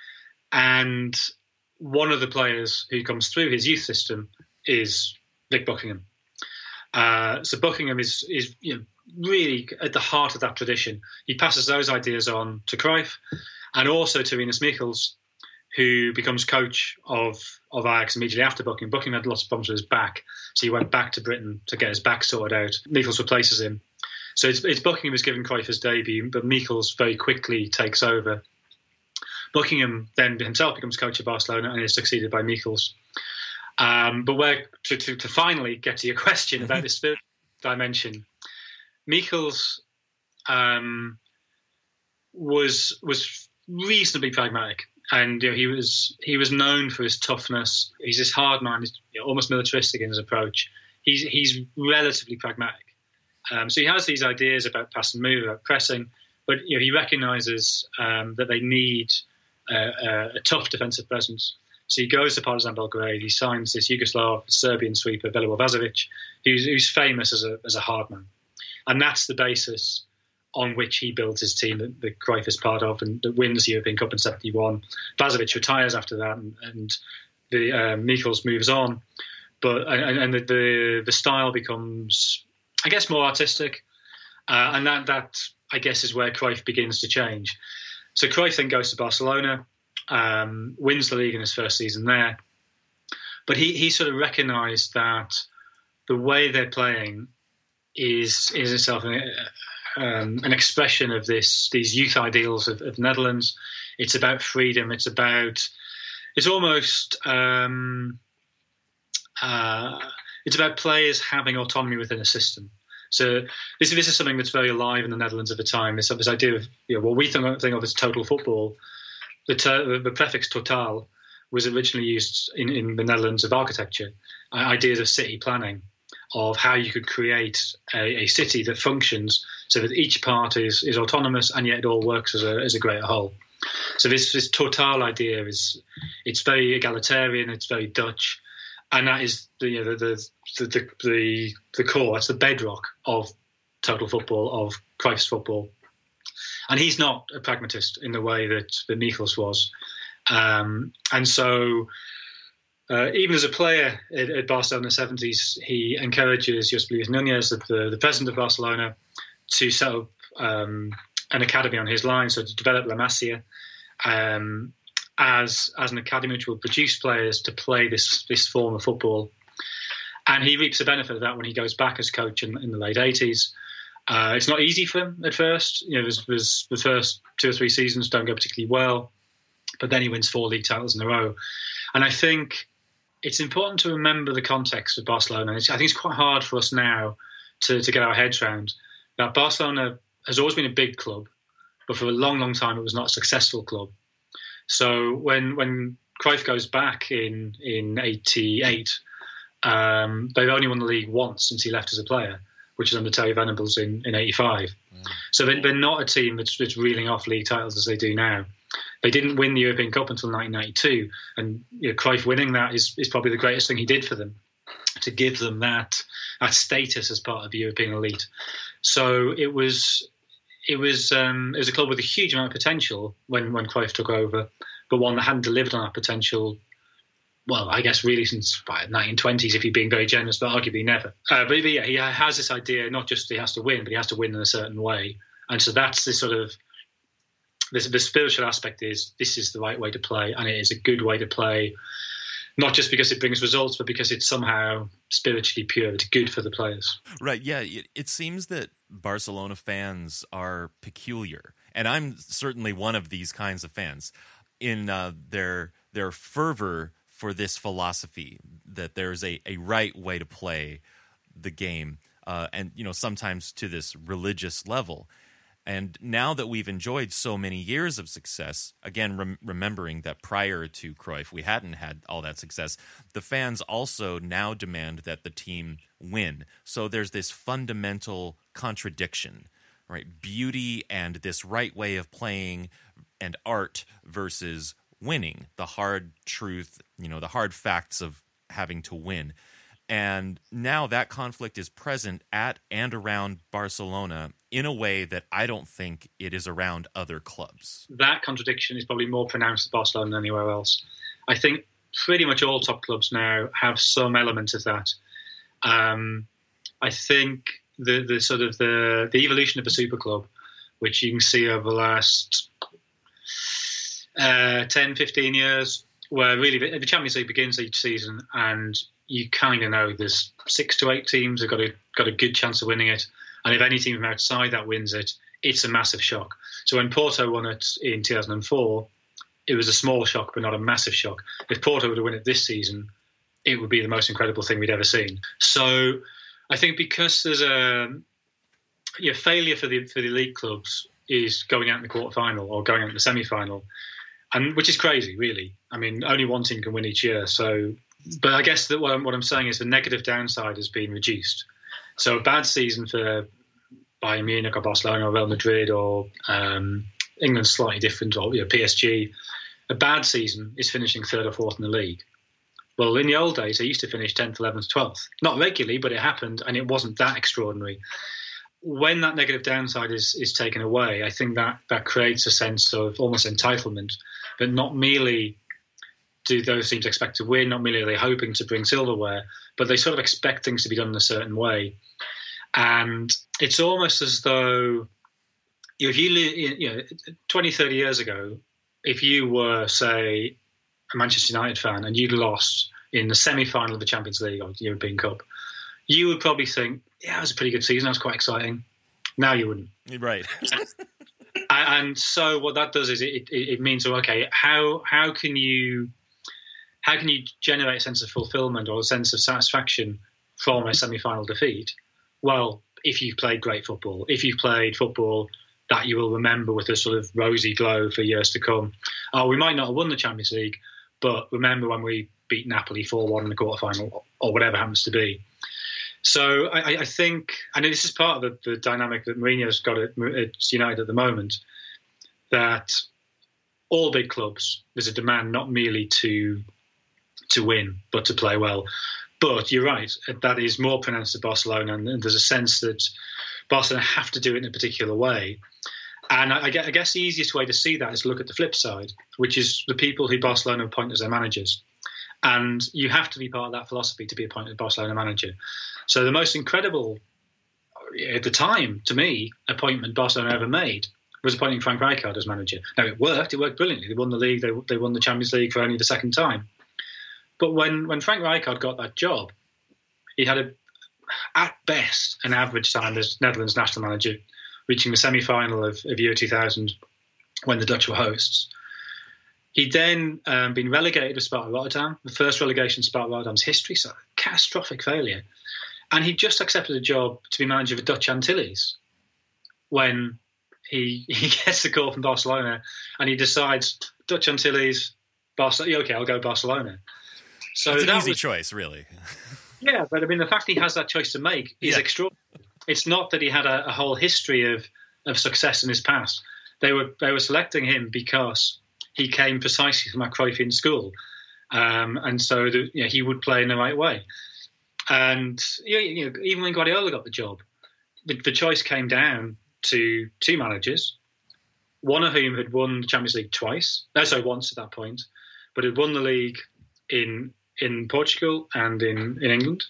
and one of the players who comes through his youth system is Vic Buckingham. Uh, so Buckingham is, is you know, really at the heart of that tradition. He passes those ideas on to Cruyff and also to Rinus Michels, who becomes coach of, of Ajax immediately after Buckingham. Buckingham had lots of problems with his back, so he went back to Britain to get his back sorted out. Michels replaces him. So it's, it's Buckingham who's given Cruyff his debut, but Michels very quickly takes over. Buckingham then himself becomes coach of Barcelona and is succeeded by Michels. Um, but where to, to, to finally get to your question about the spiritual dimension, Michels um, was was reasonably pragmatic. And you know, he was he was known for his toughness. He's this hard man, he's, you know, almost militaristic in his approach. He's he's relatively pragmatic. Um, so he has these ideas about pass and move, about pressing, but you know, he recognises um, that they need uh, a, a tough defensive presence. So he goes to Partizan Belgrade. He signs this Yugoslav Serbian sweeper Velibor Vazovic, who's, who's famous as a as a hard man, and that's the basis on which he built his team that, that Cruyff is part of and that wins the European Cup in seventy-one. Vazovic retires after that, and, and the uh, Michels moves on, but and, and the, the the style becomes, I guess, more artistic, uh, and that that I guess is where Cruyff begins to change. So Cruyff then goes to Barcelona, um, wins the league in his first season there, but he he sort of recognised that the way they're playing is is itself an, um, an expression of this these youth ideals of, of the Netherlands. It's about freedom. It's about it's almost um, uh, it's about players having autonomy within a system. So this, this is something that's very alive in the Netherlands at the time. This, this idea of, you know, what we think, think of as total football. The, ter, the prefix totaal was originally used in, in the Netherlands of architecture, uh, ideas of city planning, of how you could create a, a city that functions so that each part is, is autonomous and yet it all works as a, as a greater whole. So this, this totaal idea is it's very egalitarian, it's very Dutch. And that is the, you know, the, the the the the core. That's the bedrock of total football, of Cruyff's football. And he's not a pragmatist in the way that, that Michels was. Um, and so, uh, even as a player at, at Barcelona in the seventies, he encourages Josep Luis Núñez, the, the president of Barcelona, to set up um, an academy on his line, so to develop La Masia. Um, as as an academy which will produce players to play this this form of football. And he reaps the benefit of that when he goes back as coach in, in the late eighties. Uh, it's not easy for him at first. You know, there's, there's the first two or three seasons don't go particularly well, but then he wins four league titles in a row. And I think it's important to remember the context of Barcelona. It's, I think it's quite hard for us now to, to get our heads around that Barcelona has always been a big club, but for a long, long time it was not a successful club. So when when Cruyff goes back in in eighty-eight, um, they've only won the league once since he left as a player, which is under Terry Venables in, in eighty-five. Mm. So they, they're not a team that's, that's reeling off league titles as they do now. They didn't win the European Cup until nineteen ninety-two, and you know, Cruyff winning that is, is probably the greatest thing he did for them, to give them that that status as part of the European elite. So it was... It was um, it was a club with a huge amount of potential when, when Cruyff took over, but one that hadn't delivered on that potential, well, I guess really since the nineteen twenties, if you're being very generous, but arguably never. Uh, but, but yeah, he has this idea, not just he has to win, but he has to win in a certain way. And so that's the sort of, this, the spiritual aspect is, this is the right way to play, and it is a good way to play, not just because it brings results, but because it's somehow spiritually pure. It's good for the players. Right, yeah. It, it seems that Barcelona fans are peculiar, and I'm certainly one of these kinds of fans, in uh, their their fervor for this philosophy that there's a, a right way to play the game, uh, and you know, sometimes to this religious level. And now that we've enjoyed so many years of success, again, rem- remembering that prior to Cruyff, we hadn't had all that success, the fans also now demand that the team win. So there's this fundamental contradiction, right? Beauty and this right way of playing and art versus winning, the hard truth, you know, the hard facts of having to win. And now that conflict is present at and around Barcelona in a way that I don't think it is around other clubs. That contradiction is probably more pronounced at Barcelona than anywhere else. I think pretty much all top clubs now have some element of that. Um, I think the the sort of the the evolution of a super club, which you can see over the last uh, ten, fifteen years, where really the, the Champions League begins each season, and you kind of know there's six to eight teams who've got a got a good chance of winning it, and if any team from outside that wins it, it's a massive shock. So when Porto won it in two thousand four, it was a small shock, but not a massive shock. If Porto were to win it this season, it would be the most incredible thing we'd ever seen. So I think because there's a yeah, failure for the for the league clubs is going out in the quarterfinal or going out in the semi-final, and which is crazy, really. I mean, only one team can win each year. So, but I guess that what I'm, what I'm saying is the negative downside has been reduced. So a bad season for Bayern Munich or Barcelona or Real Madrid or um, England's slightly different, or you know, P S G. A bad season is finishing third or fourth in the league. Well, in the old days, they used to finish tenth, eleventh, twelfth. Not regularly, but it happened, and it wasn't that extraordinary. When that negative downside is is taken away, I think that, that creates a sense of almost entitlement, but not merely do those teams expect to win, not merely are they hoping to bring silverware, but they sort of expect things to be done in a certain way. And it's almost as though, you know, if you, you know, twenty, thirty years ago, if you were, say, a Manchester United fan and you'd lost in the semi-final of the Champions League or the European Cup, you would probably think, yeah, it was a pretty good season, that was quite exciting. Now you wouldn't. Right. And so what that does is it, it, it means, okay, how how can you how can you generate a sense of fulfillment or a sense of satisfaction from a semi-final defeat? Well, if you've played great football, if you've played football that you will remember with a sort of rosy glow for years to come. Oh, we might not have won the Champions League, but remember when we beat Napoli four one in the quarterfinal, or whatever happens to be. So I, I think, and this is part of the, the dynamic that Mourinho's got at, at United at the moment, that all big clubs, there's a demand not merely to to win, but to play well. But you're right, that is more pronounced at Barcelona, and there's a sense that Barcelona have to do it in a particular way. And I, I guess the easiest way to see that is to look at the flip side, which is the people who Barcelona appoint as their managers. And you have to be part of that philosophy to be appointed Barcelona manager. So the most incredible, at the time, to me, appointment Barcelona ever made was appointing Frank Rijkaard as manager. Now, it worked. It worked brilliantly. They won the league. They, they won the Champions League for only the second time. But when, when Frank Rijkaard got that job, he had, a, at best, an average time as Netherlands national manager, reaching the semi-final of, of Euro two thousand when the Dutch were hosts. He'd then um, been relegated with Sparta Rotterdam, the first relegation in Sparta Rotterdam's history, so catastrophic failure. And he just accepted a job to be manager of the Dutch Antilles when he he gets the call from Barcelona and he decides, Dutch Antilles, Barcelona, okay, I'll go Barcelona. So it's an that easy was, choice, really. Yeah, but I mean, the fact he has that choice to make is yeah. extraordinary. It's not that he had a, a whole history of, of success in his past. They were they were selecting him because he came precisely from a Cruyffian school, um, and so the, you know, he would play in the right way. And you know, even when Guardiola got the job, the, the choice came down to two managers, one of whom had won the Champions League twice, no, sorry, once at that point, but had won the league in in Portugal and in, in England,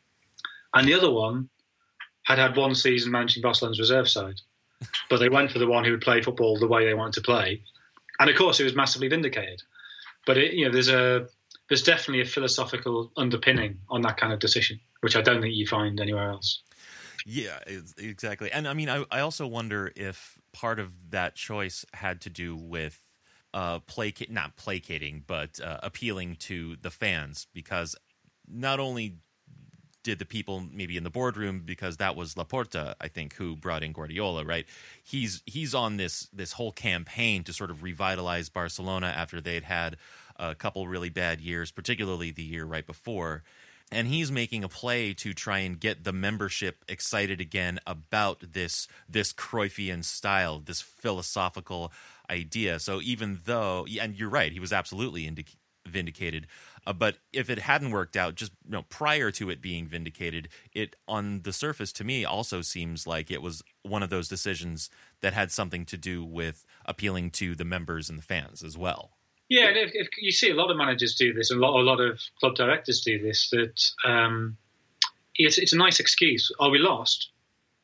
and the other one had had one season managing Barcelona's reserve side, but they went for the one who would play football the way they wanted to play, and of course it was massively vindicated. But it, you know, there's a there's definitely a philosophical underpinning on that kind of decision, which I don't think you find anywhere else. Yeah, exactly. And I mean, I, I also wonder if part of that choice had to do with uh, plac- not placating, but uh, appealing to the fans, because not only did the people maybe in the boardroom, because that was Laporta, I think, who brought in Guardiola, right? He's he's on this this whole campaign to sort of revitalize Barcelona after they'd had a couple really bad years, particularly the year right before. And he's making a play to try and get the membership excited again about this this Cruyffian style, this philosophical idea. So even though, and you're right, he was absolutely indic- vindicated. Uh, but if it hadn't worked out, just you know, prior to it being vindicated, it on the surface to me also seems like it was one of those decisions that had something to do with appealing to the members and the fans as well. Yeah, and if, if you see a lot of managers do this, and a lot, a lot of club directors do this, that um, it's, it's a nice excuse. Oh, we lost.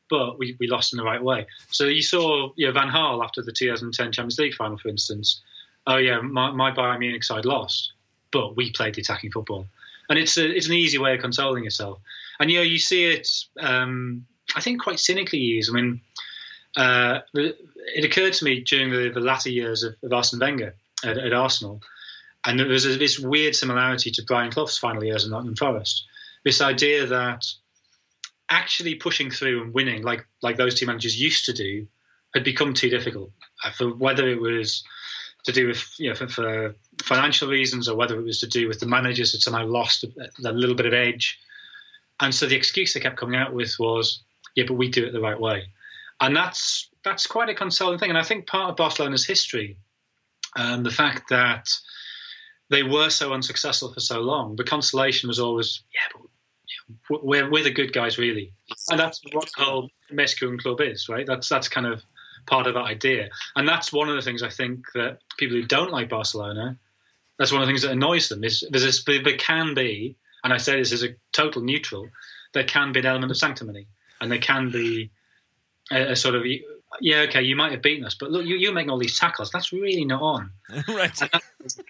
but we, we lost in the right way. So you saw you know, Van Gaal after the two thousand ten Champions League final, for instance. Oh yeah, my, my Bayern Munich side lost, but we played the attacking football, and it's a, it's an easy way of consoling yourself. And you know you see it, um, I think, quite cynically used. I mean, uh, it occurred to me during the, the latter years of, of Arsene Wenger at, at Arsenal, and there was a, this weird similarity to Brian Clough's final years in Nottingham Forest. This idea that actually pushing through and winning, like like those two managers used to do, had become too difficult. Uh, for whether it was to do with you know for, for financial reasons or whether it was to do with the managers had somehow lost a, a little bit of edge. And so the excuse they kept coming out with was, yeah, but we do it the right way. And that's that's quite a consoling thing. And I think part of Barcelona's history, um, the fact that they were so unsuccessful for so long, the consolation was always, yeah, but you know, we're, we're the good guys, really. And that's what the whole Mescun Club is, right? That's that's kind of part of that idea. And that's one of the things I think that people who don't like Barcelona, that's one of the things that annoys them, is there's this, there can be, and I say this as a total neutral, there can be an element of sanctimony. And there can be a, a sort of, yeah, okay, you might have beaten us, but look, you, you're making all these tackles. That's really not on. Right. That,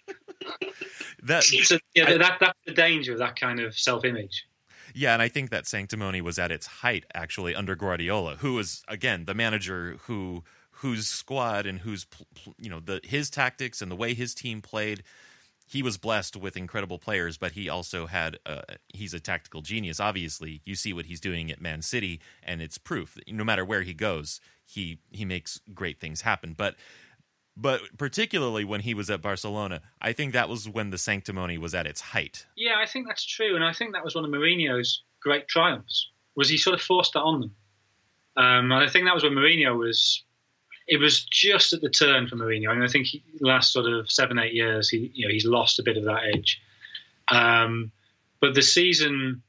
that, so, yeah, I, that, that's the danger of that kind of self-image. Yeah, and I think that sanctimony was at its height, actually, under Guardiola, who was, again, the manager who whose squad and whose, you know, the his tactics and the way his team played, he was blessed with incredible players, but he also had, uh, he's a tactical genius. Obviously, you see what he's doing at Man City, and it's proof that no matter where he goes, he he makes great things happen. But but particularly when he was at Barcelona, I think that was when the sanctimony was at its height. Yeah, I think that's true, and I think that was one of Mourinho's great triumphs, was he sort of forced that on them. Um, and I think that was when Mourinho was, it was just at the turn for Mourinho. I mean, I think he, the last sort of seven, eight years, he you know he's lost a bit of that edge. Um, but the season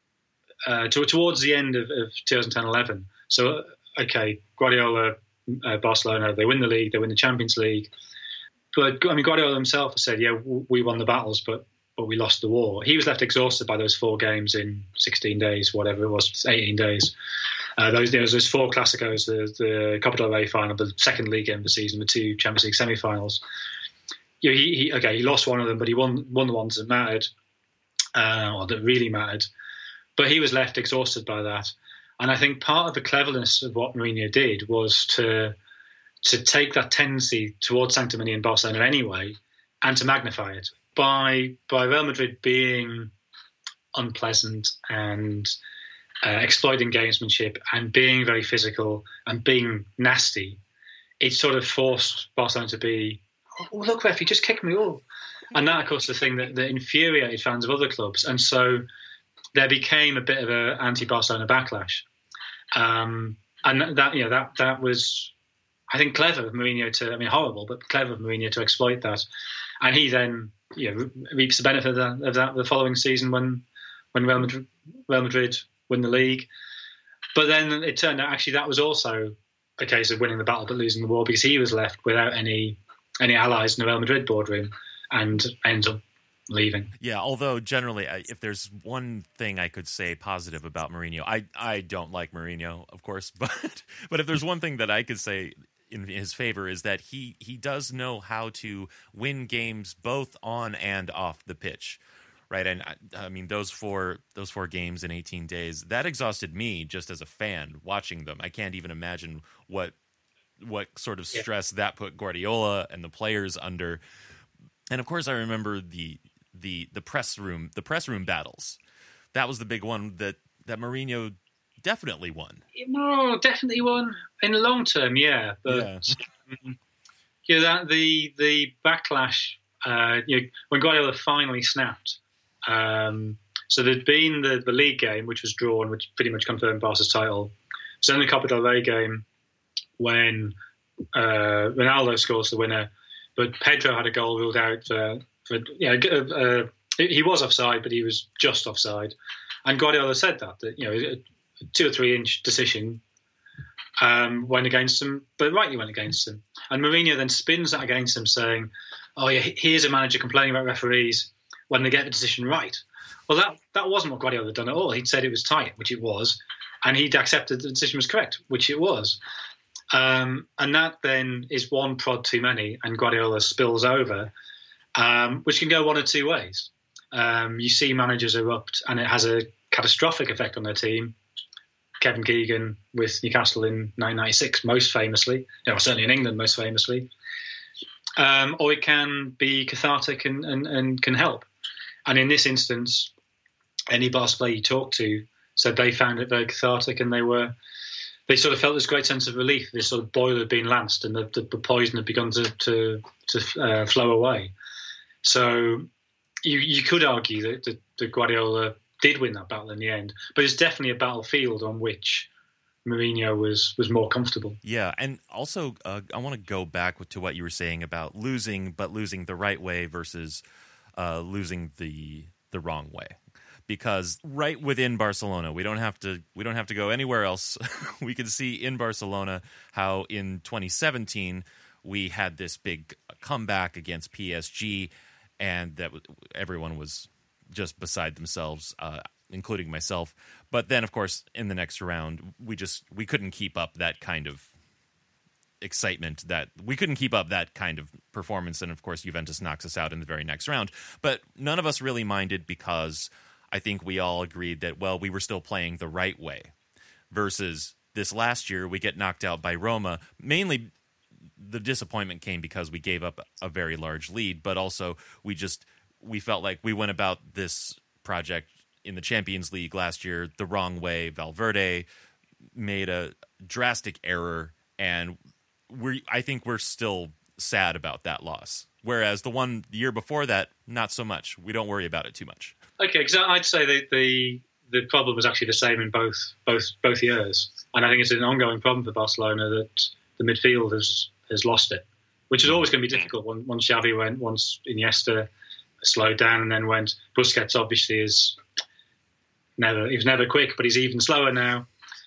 uh, to, towards the end of, of twenty ten eleven, so okay, Guardiola, uh, Barcelona, they win the league, they win the Champions League. But I mean, Guardiola himself has said, "Yeah, we won the battles, but but we lost the war." He was left exhausted by those four games in sixteen days, whatever it was, eighteen days. Uh, those there was those four Clásicos, the, the Copa del Rey final, the second league game of the season, the two Champions League semi-finals. You know, he, he okay, he lost one of them, but he won won the ones that mattered, uh, or that really mattered. But he was left exhausted by that, and I think part of the cleverness of what Mourinho did was to to take that tendency towards sanctimony in Barcelona anyway, and to magnify it by by Real Madrid being unpleasant and uh, exploiting gamesmanship and being very physical and being nasty. It sort of forced Barcelona to be, oh, look, ref, you just kicked me all. And that, of course, the thing that, that infuriated fans of other clubs. And so there became a bit of an anti-Barcelona backlash. Um, and that, you know, that that was, I think, clever of Mourinho to, I mean, horrible, but clever of Mourinho to exploit that. And he then, you know, reaps the benefit of that, of that the following season when when Real Madrid, Real Madrid win the league. But then it turned out actually that was also a case of winning the battle but losing the war, because he was left without any any allies in the Real Madrid boardroom and ends up leaving. Yeah, although generally, if there's one thing I could say positive about Mourinho, I, I don't like Mourinho, of course, but but if there's one thing that I could say in his favor is that he he does know how to win games both on and off the pitch, right? And I, I mean those four those four games in eighteen days, that exhausted me just as a fan watching them. I can't even imagine what what sort of stress yeah. that put Guardiola and the players under. And of course, I remember the the the press room the press room battles. That was the big one that that Mourinho definitely won. No, definitely won in the long term, yeah. But yeah, um, yeah that the the backlash. Uh, you know, when Guardiola finally snapped. Um, so there'd been the, the league game, which was drawn, which pretty much confirmed Barca's title. So then the Copa del Rey game, when uh, Ronaldo scores the winner, but Pedro had a goal ruled out for, for yeah, uh, uh, he was offside, but he was just offside. And Guardiola said that, that you know, a two or three inch decision um, went against him, but rightly went against him. And Mourinho then spins that against him, saying, "Oh yeah, here's a manager complaining about referees. when they get the decision right. Well, that, that wasn't what Guardiola had done at all. He'd said it was tight, which it was, and he'd accepted the decision was correct, which it was. Um, and that then is one prod too many, and Guardiola spills over, um, which can go one of two ways. Um, you see managers erupt, and it has a catastrophic effect on their team. Kevin Keegan with Newcastle in nineteen ninety-six, most famously, you know, certainly in England, most famously. Um, or it can be cathartic and, and, and can help. And in this instance, any Barca player you talk to said they found it very cathartic, and they were they sort of felt this great sense of relief. This sort of boiler had been lanced, and the, the, the poison had begun to to, to uh, flow away. So you you could argue that, that, that Guardiola did win that battle in the end, but it's definitely a battlefield on which Mourinho was was more comfortable. Yeah, and also uh, I want to go back to what you were saying about losing, but losing the right way versus uh, losing the the wrong way. Because right within Barcelona, we don't have to we don't have to go anywhere else. We can see in Barcelona how in twenty seventeen we had this big comeback against P S G, and that everyone was just beside themselves, uh, including myself. But then, of course, in the next round, we just we couldn't keep up that kind of excitement, that we couldn't keep up that kind of performance, and of course, Juventus knocks us out in the very next round. But none of us really minded, because I think we all agreed that, well, we were still playing the right way. Versus this last year, we get knocked out by Roma. Mainly, the disappointment came because we gave up a very large lead, but also we just we felt like we went about this project in the Champions League last year the wrong way. Valverde made a drastic error, and we I think we're still sad about that loss. Whereas the one the year before that, not so much. We don't worry about it too much. Okay, because I'd say that the the problem was actually the same in both both both years, and I think it's an ongoing problem for Barcelona that the midfield has has lost it, which is always going to be difficult. Once, once Xavi went, once Iniesta slowed down, and then went. Busquets obviously is never he was never quick, but he's even slower now.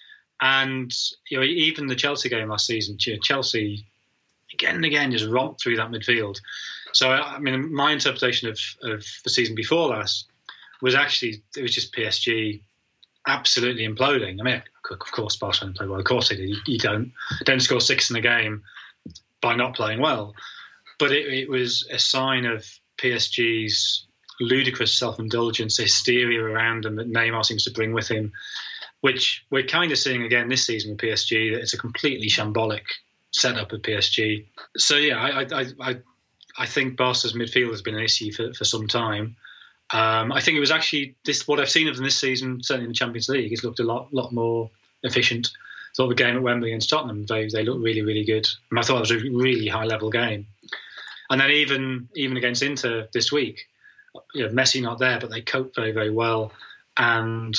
And you know, even the Chelsea game last season, Chelsea again and again just romped through that midfield. So I mean, my interpretation of of the season before last was actually it was just P S G absolutely imploding. I mean, of course, Barcelona played well. Of course they did. You, you don't don't score six in a game by not playing well. But it, it was a sign of P S G's ludicrous self-indulgence, hysteria around them that Neymar seems to bring with him, which we're kind of seeing again this season with P S G. That it's a completely shambolic setup at P S G. So yeah, I I I, I think Barca's midfield has been an issue for, for some time. Um, I think it was actually this what I've seen of them this season, certainly in the Champions League. It's looked a lot lot more efficient. I thought the game at Wembley against Tottenham, they they looked really really good. And I thought it was a really high level game. And then even even against Inter this week, you know, Messi not there, but they coped very very well. And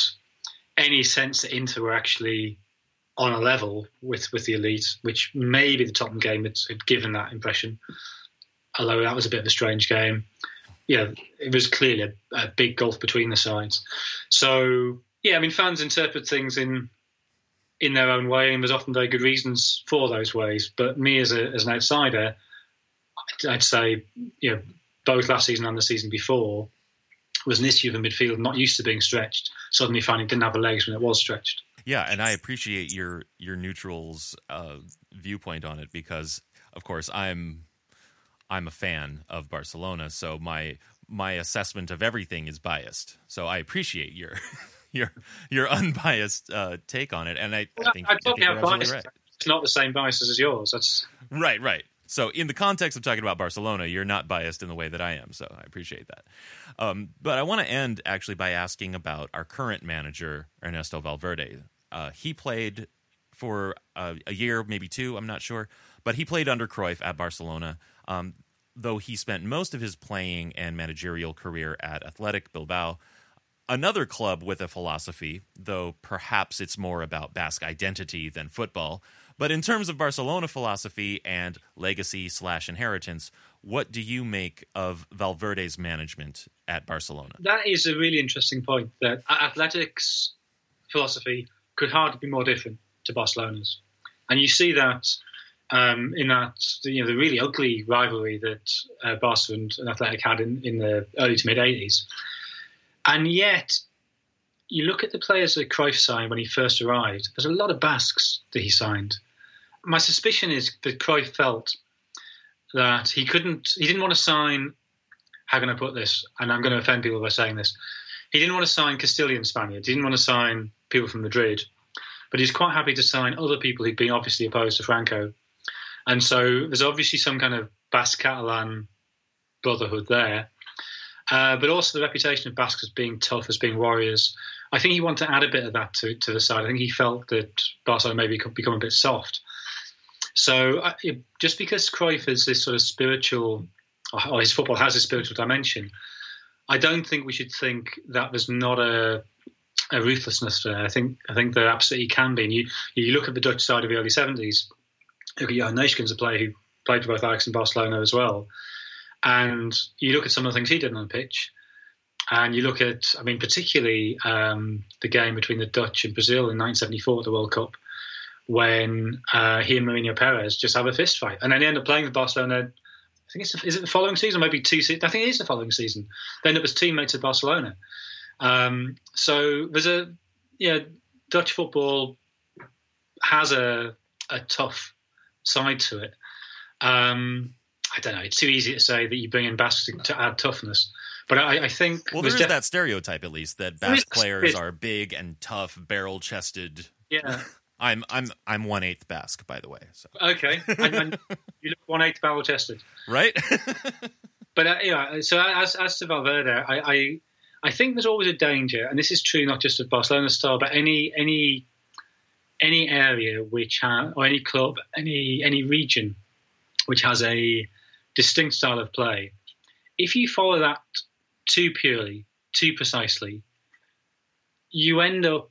any sense that Inter were actually on a level with, with the elite, which maybe the Tottenham game had, had given that impression, although that was a bit of a strange game. Yeah, it was clearly a, a big gulf between the sides. So, yeah, I mean, fans interpret things in in their own way, and there's often very good reasons for those ways. But me as a as an outsider, I'd, I'd say, you know, both last season and the season before was an issue of the midfield not used to being stretched, suddenly finding it didn't have the legs when it was stretched. Yeah, and I appreciate your your neutral's uh, viewpoint on it, because, of course, I'm I'm a fan of Barcelona, so my my assessment of everything is biased. So I appreciate your your your unbiased uh, take on it, and I, well, I think I totally have bias. Right. It's not the same biases as yours. That's right, right. So in the context of talking about Barcelona, you're not biased in the way that I am, so I appreciate that. Um, but I want to end actually by asking about our current manager, Ernesto Valverde. Uh, he played for uh, a year, maybe two, I'm not sure, but he played under Cruyff at Barcelona, um, though he spent most of his playing and managerial career at Athletic Bilbao, another club with a philosophy, though perhaps it's more about Basque identity than football. But in terms of Barcelona philosophy and legacy slash inheritance, what do you make of Valverde's management at Barcelona? That is a really interesting point, that Athletic's philosophy could hardly be more different to Barcelona's. And you see that um, in that, you know, the really ugly rivalry that uh, Barca and, and Athletic had in, in the early to mid eighties. And yet, you look at the players that Cruyff signed when he first arrived, there's a lot of Basques that he signed. My suspicion is that Cruyff felt that he couldn't, he didn't want to sign, how can I put this? And I'm going to offend people by saying this. He didn't want to sign Castilian Spaniards. He didn't want to sign people from Madrid. But he's quite happy to sign other people who'd been obviously opposed to Franco. And so there's obviously some kind of Basque-Catalan brotherhood there. Uh, but also the reputation of Basques as being tough, as being warriors. I think he wanted to add a bit of that to, to the side. I think he felt that Barcelona maybe could become a bit soft. So uh, it, just because Cruyff is this sort of spiritual, or his football has a spiritual dimension, I don't think we should think that there's not a, a ruthlessness there. I think I think there absolutely can be. And you, you look at the Dutch side of the early seventies, look at Johan Neeskens, a player who played for both Ajax and Barcelona as well. And you look at some of the things he did on the pitch, and you look at, I mean, particularly um, the game between the Dutch and Brazil in nineteen seventy-four at the World Cup, when uh, he and Mourinho Perez just have a fist fight. And then they end up playing with Barcelona, I think it's, is it the following season? Maybe two seasons. I think it is the following season. They end up as teammates at Barcelona. Um, so there's a, yeah, Dutch football has a, a tough side to it. Um, I don't know. It's too easy to say that you bring in Basques to, to add toughness. But I, I think... Well, there is def- that stereotype, at least, that Basque players are big and tough, barrel-chested. Yeah. I'm I'm I'm one eighth Basque, by the way. So. Okay, and, and you look one eighth barrel chested, right? But uh, yeah, so as as to Valverde, I, I I think there's always a danger, and this is true not just of Barcelona style, but any any any area which has, or any club, any any region which has a distinct style of play. If you follow that too purely, too precisely, you end up.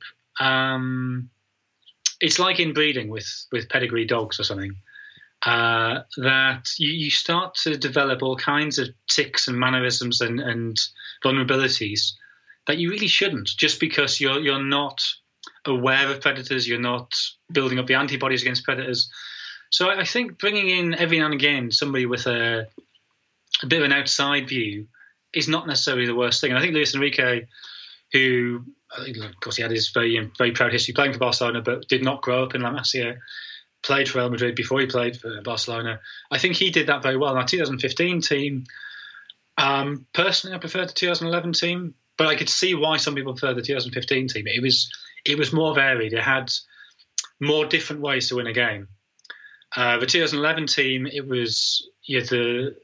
Um, It's like inbreeding with, with pedigree dogs or something, uh, that you, you start to develop all kinds of tics and mannerisms and, and vulnerabilities that you really shouldn't, just because you're you're not aware of predators, you're not building up the antibodies against predators. So I, I think bringing in every now and again somebody with a, a bit of an outside view is not necessarily the worst thing. And I think Luis Enrique, who... of course, he had his very very proud history playing for Barcelona, but did not grow up in La Masia, played for Real Madrid before he played for Barcelona. I think he did that very well. Our twenty fifteen team, um, personally, I preferred the twenty eleven team, but I could see why some people prefer the twenty fifteen team. It was it was more varied. It had more different ways to win a game. Uh, the twenty eleven team, it was yeah, the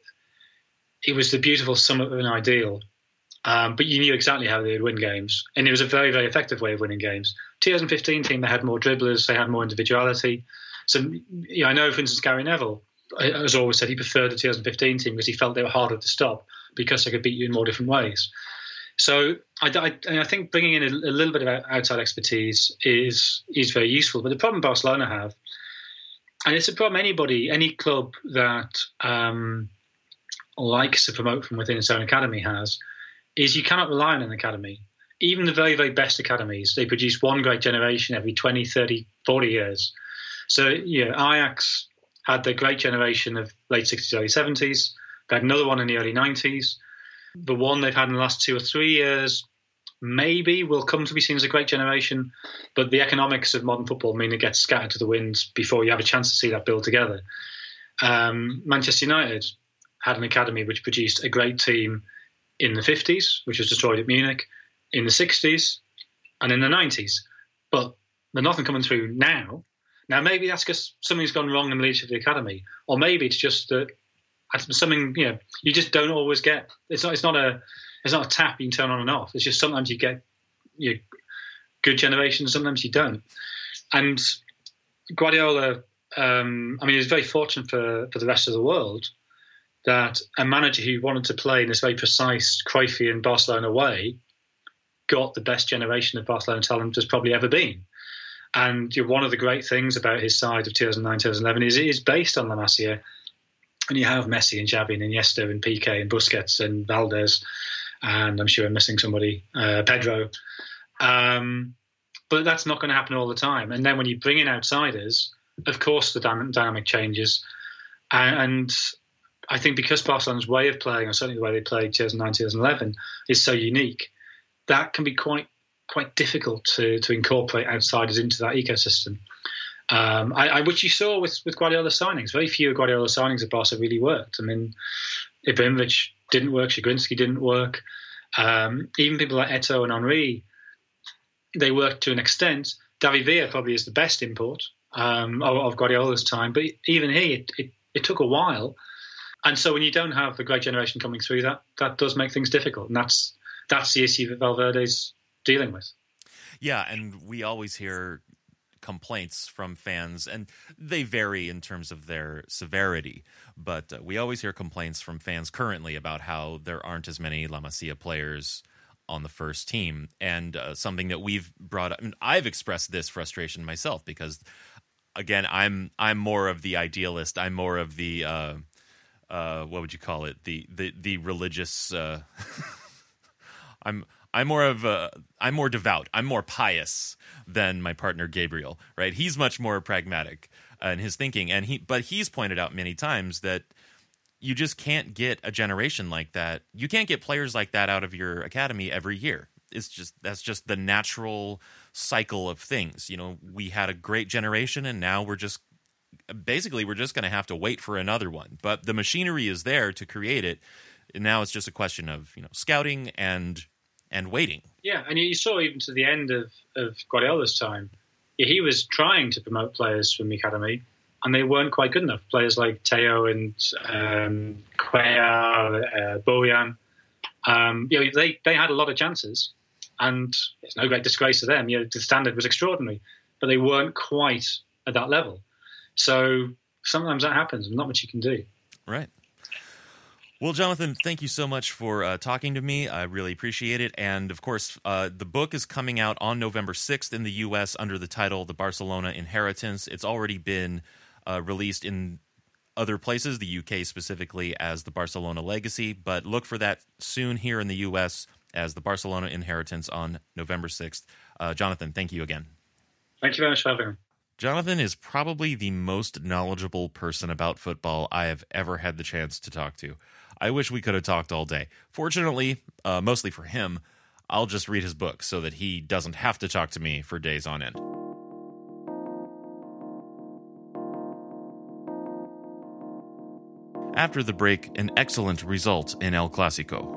it was the beautiful summit of an ideal. Um, but you knew exactly how they would win games. And it was a very, very effective way of winning games. twenty fifteen team, they had more dribblers, they had more individuality. So you know, I know, for instance, Gary Neville has always said he preferred the twenty fifteen team because he felt they were harder to stop because they could beat you in more different ways. So I, I, I think bringing in a, a little bit of outside expertise is is very useful. But the problem Barcelona have, and it's a problem anybody, any club that um, likes to promote from within its own academy has, is you cannot rely on an academy. Even the very, very best academies, they produce one great generation every twenty, thirty, forty years. So, yeah, Ajax had the great generation of late sixties, early seventies. They had another one in the early nineties. The one they've had in the last two or three years maybe will come to be seen as a great generation, but the economics of modern football mean it gets scattered to the wind before you have a chance to see that build together. Um, Manchester United had an academy which produced a great team in the fifties, which was destroyed at Munich, in the sixties, and in the nineties. But there's nothing coming through now. Now, maybe that's because something's gone wrong in the leadership of the academy. Or maybe it's just that something, you know, you just don't always get. It's not, it's not a it's not a tap you can turn on and off. It's just sometimes you get you know, good generations, sometimes you don't. And Guardiola, um, I mean, he was very fortunate for, for the rest of the world that a manager who wanted to play in this very precise Cruyffian Barcelona way got the best generation of Barcelona talent there's probably ever been. And you know, one of the great things about his side of two thousand nine, two thousand eleven is it is based on La Masia. And you have Messi and Xavi and Iniesta and Piqué and Busquets and Valdez, and I'm sure I'm missing somebody, uh, Pedro. Um, but that's not going to happen all the time. And then when you bring in outsiders, of course the dynamic changes. And, and I think because Barcelona's way of playing, or certainly the way they played two thousand nine, two thousand eleven, is so unique, that can be quite quite difficult to to incorporate outsiders into that ecosystem. Um, I, I, which you saw with, with Guardiola's signings. Very few Guardiola signings at Barca really worked. I mean, Ibrahimovic didn't work, Shagrinsky didn't work. Um, even people like Eto'o and Henry, they worked to an extent. David Villa probably is the best import um, of, of Guardiola's time, but even he, it, it, it took a while. And so when you don't have a great generation coming through, that that does make things difficult. And that's that's the issue that Valverde's dealing with. Yeah, and we always hear complaints from fans, and they vary in terms of their severity, but uh, we always hear complaints from fans currently about how there aren't as many La Masia players on the first team, and uh, something that we've brought up, and I've expressed this frustration myself, because again, I'm I'm more of the idealist, I'm more of the uh, uh, what would you call it, the the, the religious uh, I'm I'm more of a, I'm more devout. I'm more pious than my partner Gabriel, right? He's much more pragmatic in his thinking, and he, but he's pointed out many times that you just can't get a generation like that. You can't get players like that out of your academy every year. It's just, that's just the natural cycle of things. You know, we had a great generation, and now we're just, basically, we're just going to have to wait for another one. But the machinery is there to create it. And now it's just a question of, you know, scouting and and waiting. Yeah, and you saw even to the end of, of Guardiola's time, he was trying to promote players from the academy, and they weren't quite good enough. Players like Teo and um, Cuellar, uh, Bojan, um, you know, they, they had a lot of chances, and it's no great disgrace to them. You know, the standard was extraordinary, but they weren't quite at that level. So sometimes that happens, and not much you can do. Right. Well, Jonathan, thank you so much for uh, talking to me. I really appreciate it. And, of course, uh, the book is coming out on November sixth in the U S under the title The Barcelona Inheritance. It's already been uh, released in other places, the U K specifically, as The Barcelona Legacy. But look for that soon here in the U S as The Barcelona Inheritance on November sixth. Uh, Jonathan, thank you again. Thank you very much for having me. Jonathan is probably the most knowledgeable person about football I have ever had the chance to talk to. I wish we could have talked all day. Fortunately, uh, mostly for him, I'll just read his book so that he doesn't have to talk to me for days on end. After the break, an excellent result in El Clásico.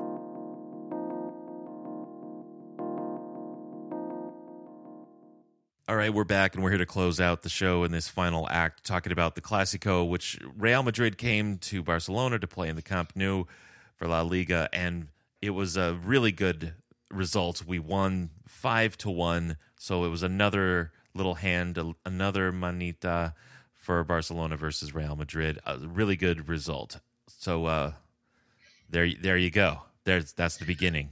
All right, we're back, and we're here to close out the show in this final act, talking about the Clásico, which Real Madrid came to Barcelona to play in the Camp Nou for La Liga, and it was a really good result. We won five to one, so it was another little hand, another manita for Barcelona versus Real Madrid. A really good result. So uh, there, there you go. There's that's the beginning.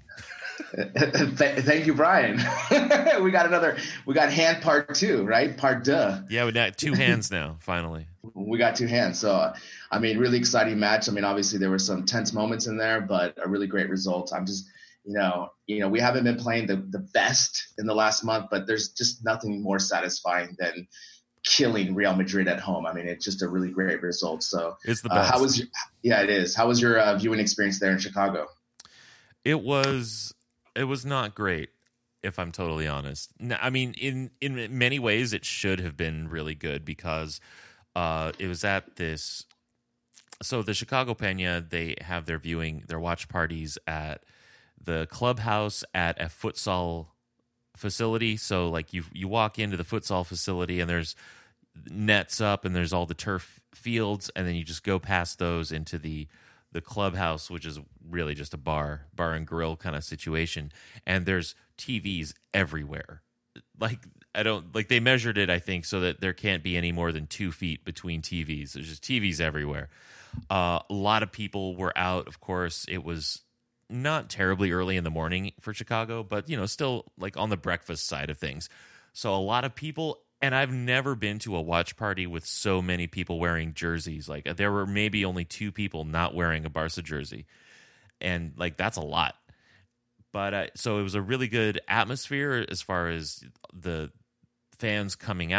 Thank you, Brian. we got another. We got hand part two, right? Part deux. Yeah, we got two hands now. Finally, we got two hands. So, I mean, really exciting match. I mean, obviously there were some tense moments in there, but a really great result. I'm just, you know, you know, we haven't been playing the the best in the last month, but there's just nothing more satisfying than killing Real Madrid at home. I mean, it's just a really great result. So, it's the best. Uh, how was your, yeah, it is. How was your uh, viewing experience there in Chicago? It was. It was not great, if I'm totally honest. I mean, in, in many ways, it should have been really good because uh, it was at this. So the Chicago Peña, they have their viewing, their watch parties at the clubhouse at a futsal facility. So like you you walk into the futsal facility and there's nets up and there's all the turf fields, and then you just go past those into the the clubhouse, which is really just a bar, bar and grill kind of situation. And there's T Vs everywhere. Like, I don't, like they measured it, I think, so that there can't be any more than two feet between T Vs. There's just T Vs everywhere. Uh, a lot of people were out. Of course, it was not terribly early in the morning for Chicago, but, you know, still like on the breakfast side of things. So a lot of people. And I've never been to a watch party with so many people wearing jerseys. Like, there were maybe only two people not wearing a Barca jersey. And, like, that's a lot. But, uh, so it was a really good atmosphere as far as the fans coming out.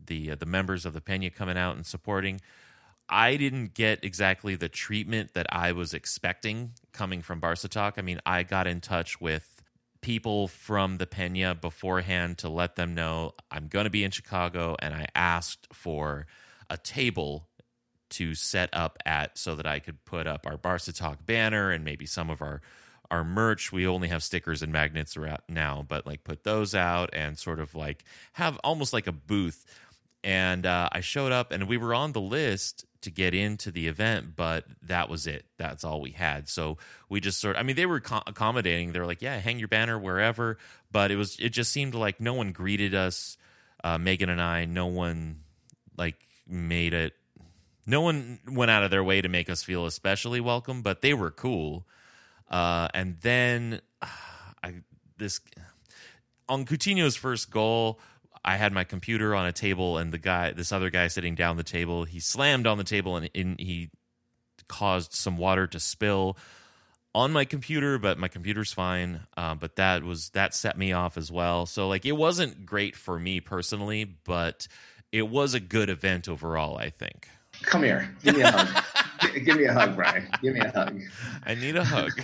the uh, the members of the Peña coming out and supporting. I didn't get exactly the treatment that I was expecting coming from Barca Talk. I mean, I got in touch with people from the Peña beforehand to let them know I'm going to be in Chicago, and I asked for a table to set up at so that I could put up our Barca Talk banner and maybe some of our our merch. We only have stickers and magnets now, but like put those out and sort of like have almost like a booth. And uh, I showed up, and we were on the list to get into the event, but that was it. That's all we had. So we just sort of, I mean, they were co- accommodating. They were like, yeah, hang your banner wherever. But it was, it just seemed like no one greeted us, uh, Megan and I. No one like made it, no one went out of their way to make us feel especially welcome, but they were cool. Uh, and then uh, I, this, on Coutinho's first goal, I had my computer on a table, and the guy, this other guy sitting down the table, he slammed on the table, and, and he caused some water to spill on my computer, but my computer's fine. Uh, but that was that set me off as well. So like, it wasn't great for me personally, but it was a good event overall, I think. Come here, give me a hug. Give me a hug, Brian. Give me a hug. I need a hug.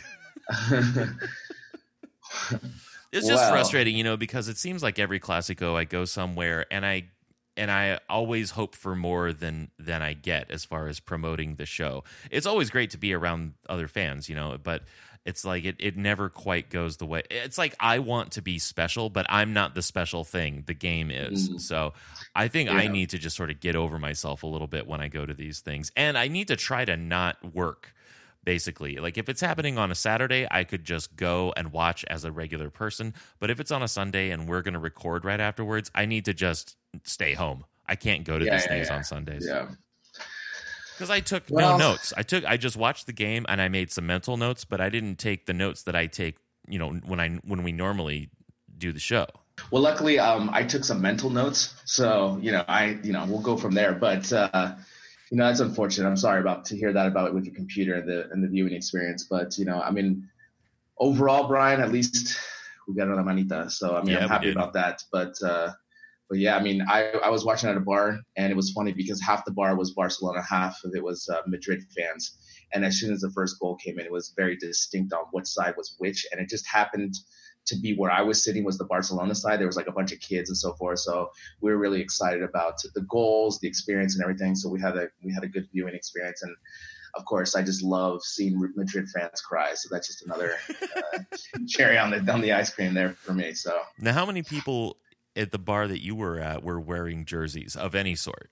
It's just wow. frustrating, you know, because it seems like every Classico I go somewhere and I and I always hope for more than than I get as far as promoting the show. It's always great to be around other fans, you know, but it's like it, it never quite goes the way. It's like I want to be special, but I'm not the special thing. The game is. Mm. So I think yeah. I need to just sort of get over myself a little bit when I go to these things. And I need to try to not work. Basically, like if it's happening on a Saturday, I could just go and watch as a regular person. But if it's on a Sunday and we're going to record right afterwards, I need to just stay home. I can't go to yeah, these yeah, things yeah. on Sundays. Yeah. Because I took well, no notes. I took I just watched the game and I made some mental notes, but I didn't take the notes that I take, you know, when I when we normally do the show. Well, luckily, um, I took some mental notes, so you know, I you know, we'll go from there. But uh, you know, that's unfortunate. I'm sorry about to hear that about it with your computer and the and the viewing experience. But you know, I mean, overall, Brian, at least we got a manita. So I mean, yeah, I'm happy about that. But uh, but yeah, I mean, I, I was watching at a bar, and it was funny because half the bar was Barcelona, half of it was uh, Madrid fans. And as soon as the first goal came in, it was very distinct on which side was which, and it just happened to be where I was sitting was the Barcelona side. There was like a bunch of kids and so forth. So we were really excited about the goals, the experience and everything. So we had a, we had a good viewing experience. And of course I just love seeing Madrid fans cry. So that's just another uh, cherry on the, on the ice cream there for me. So now, how many people at the bar that you were at were wearing jerseys of any sort?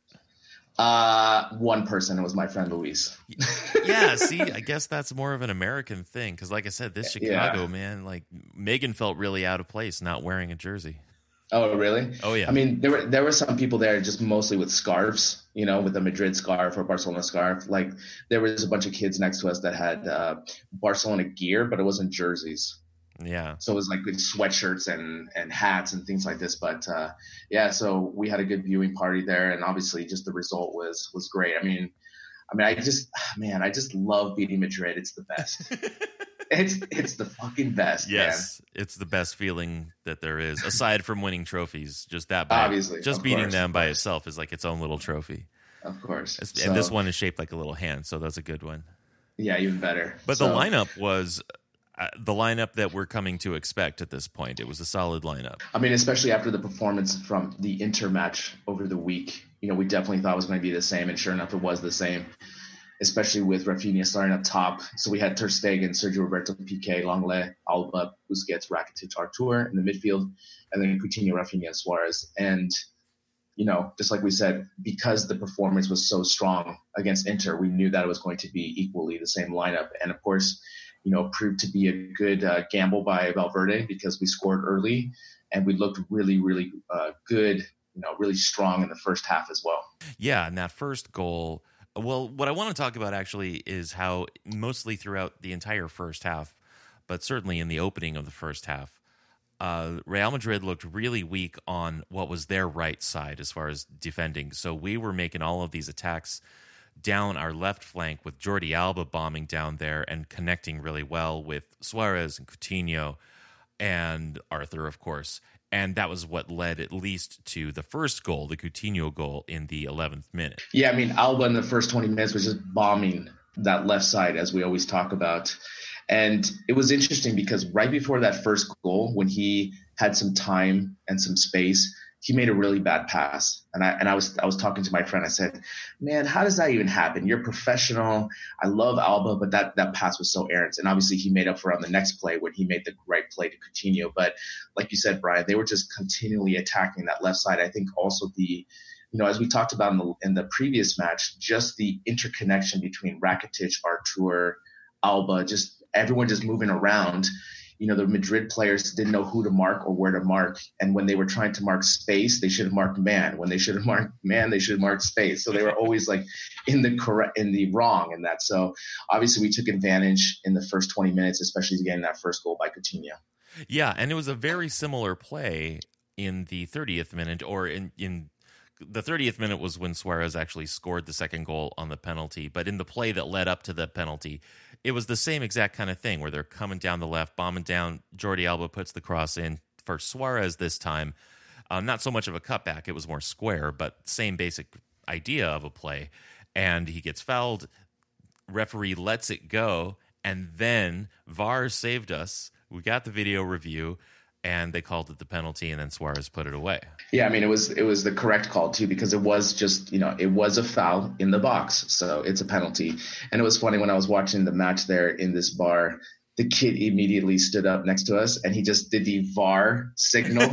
Uh, one person. It was my friend Luis. Yeah, see, I guess that's more of an American thing because, like I said, this Chicago, yeah. man, like Megan felt really out of place not wearing a jersey. Oh, really? Oh, yeah. I mean, there were there were some people there just mostly with scarves, you know, with the Madrid scarf or Barcelona scarf. Like there was a bunch of kids next to us that had uh, Barcelona gear, but it wasn't jerseys. Yeah. So it was like good sweatshirts and, and hats and things like this. But uh, yeah, so we had a good viewing party there, and obviously just the result was was great. I mean, I mean, I just man, I just love beating Madrid. It's the best. it's it's the fucking best. Yes, man. It's the best feeling that there is, aside from winning trophies. Just that, by, obviously, just beating course, them by itself is like its own little trophy. Of course. And so, this one is shaped like a little hand, so that's a good one. Yeah, even better. But so, the lineup was. Uh, the lineup that we're coming to expect at this point. It was a solid lineup. I mean, especially after the performance from the Inter match over the week, you know, we definitely thought it was going to be the same, and sure enough, it was the same, especially with Rafinha starting up top. So we had Ter Stegen, Sergio Roberto, Piqué, Lenglet, Alba, Busquets, Rakitic, Artur in the midfield, and then Coutinho, Rafinha, and Suarez. And, you know, just like we said, because the performance was so strong against Inter, we knew that it was going to be equally the same lineup. And, of course, you know, proved to be a good uh, gamble by Valverde because we scored early and we looked really, really uh, good, you know, really strong in the first half as well. Yeah, and that first goal, well, what I want to talk about actually is how mostly throughout the entire first half, but certainly in the opening of the first half, uh, Real Madrid looked really weak on what was their right side as far as defending. So we were making all of these attacks down our left flank with Jordi Alba bombing down there and connecting really well with Suarez and Coutinho. and Arthur, of course. And that was what led at least to the first goal, the Coutinho goal in the eleventh minute. Yeah, I mean, Alba in the first twenty minutes was just bombing that left side, as we always talk about. And it was interesting because right before that first goal, when he had some time and some space, he made a really bad pass. And I and I was I was talking to my friend. I said, man, how does that even happen? You're professional. I love Alba, but that, that pass was so errant. And obviously he made up for it on the next play when he made the right play to Coutinho. But like you said, Brian, they were just continually attacking that left side. I think also the, you know, as we talked about in the, in the previous match, just the interconnection between Rakitic, Artur, Alba, just everyone just moving around. You know, the Madrid players didn't know who to mark or where to mark. And when they were trying to mark space, they should have marked man. When they should have marked man, they should have marked space. So they were always like in the correct, in the wrong in that. So obviously we took advantage in the first twenty minutes, especially getting that first goal by Coutinho. Yeah, and it was a very similar play in the thirtieth minute, or in, in the thirtieth minute was when Suarez actually scored the second goal on the penalty. But in the play that led up to the penalty, it was the same exact kind of thing where they're coming down the left, bombing down. Jordi Alba puts the cross in for Suarez this time. Um, not so much of a cutback. It was more square, but same basic idea of a play. And he gets fouled. Referee lets it go. And then V A R saved us. We got the video review, and they called it the penalty, and then Suarez put it away. Yeah, I mean, it was it was the correct call, too, because it was just, you know, it was a foul in the box. So it's a penalty. And it was funny when I was watching the match there in this bar, the kid immediately stood up next to us, and he just did the V A R signal.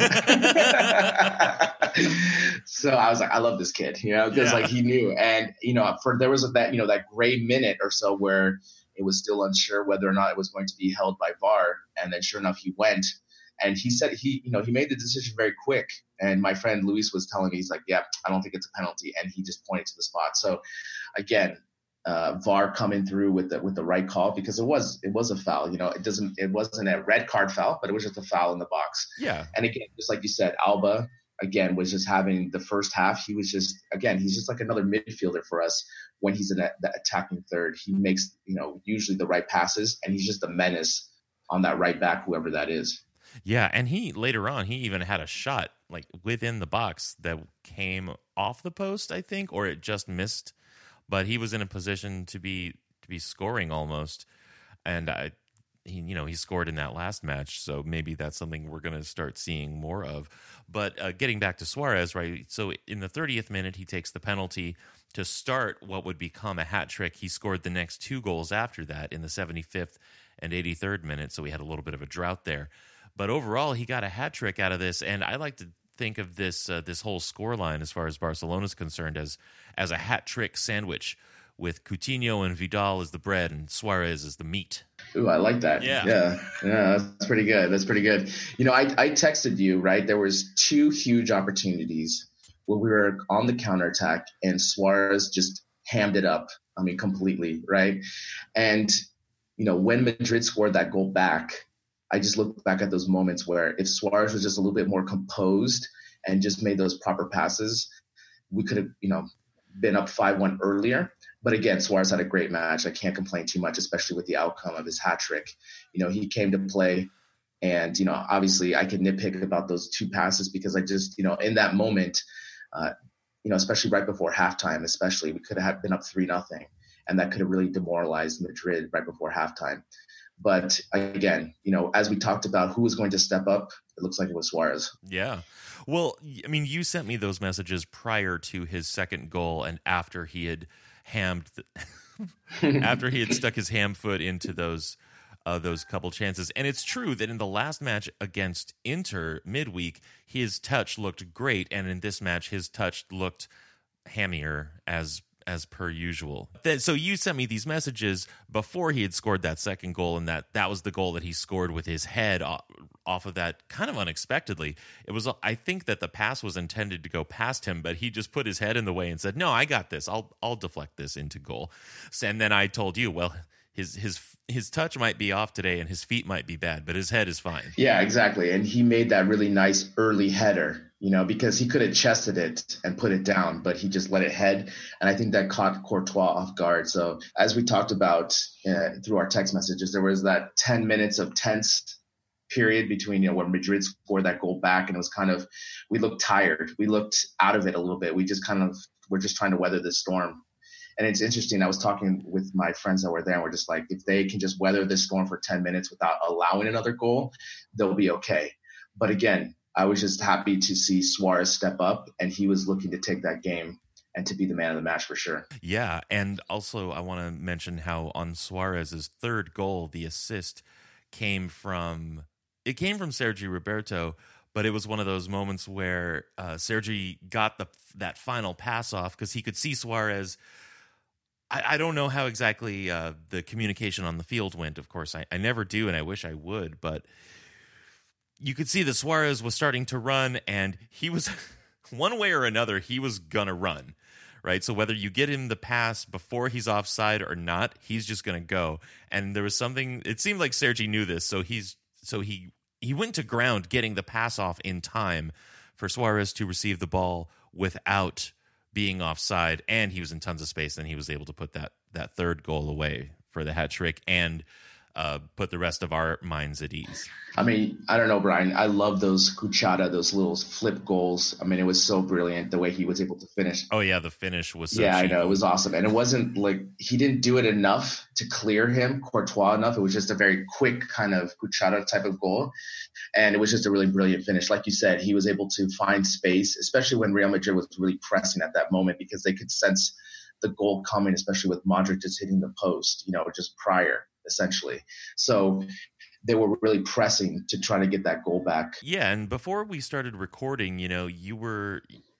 So I was like, I love this kid, you know, because yeah. like he knew. And, you know, for there was that, you know, that gray minute or so where it was still unsure whether or not it was going to be held by V A R. And then sure enough, he went. And he said he, you know, he made the decision very quick. And my friend Luis was telling me, he's like, yeah, I don't think it's a penalty. And he just pointed to the spot. So again, uh, V A R coming through with the, with the right call, because it was, it was a foul, you know, it doesn't, it wasn't a red card foul, but it was just a foul in the box. Yeah. And again, just like you said, Alba, again, was just having the first half. He was just, again, he's just like another midfielder for us when he's in that, that attacking third. He makes, you know, usually the right passes, and he's just a menace on that right back, whoever that is. Yeah, and he later on, he even had a shot like within the box that came off the post, I think, or it just missed. But he was in a position to be to be scoring almost, and I, he, you know, he scored in that last match. So maybe that's something we're going to start seeing more of. But uh, getting back to Suarez, right? So in the thirtieth minute, he takes the penalty to start what would become a hat trick. He scored the next two goals after that in the seventy-fifth and eighty-third minute. So we had a little bit of a drought there. But overall, he got a hat trick out of this, and I like to think of this uh, this whole scoreline as far as Barcelona is concerned as as a hat trick sandwich, with Coutinho and Vidal as the bread and Suarez as the meat. Ooh, I like that. Yeah, yeah, yeah, that's pretty good. That's pretty good. You know, I I texted you, right? There was two huge opportunities where we were on the counterattack, and Suarez just hammed it up. I mean, completely, right? And you know, when Madrid scored that goal back, I just look back at those moments where if Suarez was just a little bit more composed and just made those proper passes, we could have, you know, been up five one earlier. But again, Suarez had a great match. I can't complain too much, especially with the outcome of his hat trick. You know, he came to play, and, you know, obviously I could nitpick about those two passes because I just, you know, in that moment, uh, you know, especially right before halftime, especially, we could have been up three nothing, and that could have really demoralized Madrid right before halftime. But again, you know, as we talked about who was going to step up, it looks like it was Suarez. Yeah. Well, I mean, you sent me those messages prior to his second goal and after he had hammed, the, after he had stuck his ham foot into those uh, those couple chances. And it's true that in the last match against Inter midweek, his touch looked great. And in this match, his touch looked hammier as as per usual. So you sent me these messages before he had scored that second goal, and that that was the goal that he scored with his head off of that kind of unexpectedly. It was, I think that the pass was intended to go past him, but he just put his head in the way and said, no, I got this. I'll I'll deflect this into goal. And then I told you, well, his his his touch might be off today and his feet might be bad, but his head is fine. Yeah, exactly. And he made that really nice early header, you know, because he could have chested it and put it down, but he just let it head. And I think that caught Courtois off guard. So as we talked about uh, through our text messages, there was that ten minutes of tense period between, you know, where Madrid scored that goal back, and it was kind of, we looked tired. We looked out of it a little bit. We just kind of, we're just trying to weather this storm. And it's interesting. I was talking with my friends that were there, and we're just like, if they can just weather this storm for ten minutes without allowing another goal, they'll be okay. But again, I was just happy to see Suarez step up, and he was looking to take that game and to be the man of the match for sure. Yeah, and also I want to mention how on Suarez's third goal, the assist came from it came from Sergi Roberto, but it was one of those moments where uh, Sergi got the that final pass off because he could see Suarez. I, I don't know how exactly uh, the communication on the field went. Of course, I, I never do, and I wish I would, but you could see that Suarez was starting to run, and he was one way or another, he was gonna run. Right, so whether you get him the pass before he's offside or not, he's just going to go. And there was something. It seemed like Sergi knew this, so he's so he he went to ground, getting the pass off in time for Suarez to receive the ball without being offside, and he was in tons of space. And he was able to put that that third goal away for the hat trick and uh, put the rest of our minds at ease. I mean, I don't know, Brian. I love those Cuchara, those little flip goals. I mean, it was so brilliant the way he was able to finish. Oh, yeah, the finish was so Yeah, cheap. I know. It was awesome. And it wasn't like he didn't do it enough to clear him, Courtois enough. It was just a very quick kind of Cuchara type of goal. And it was just a really brilliant finish. Like you said, he was able to find space, especially when Real Madrid was really pressing at that moment because they could sense the goal coming, especially with Modric just hitting the post, you know, just prior, essentially. So they were really pressing to try to get that goal back. Yeah, and before we started recording, you know, you were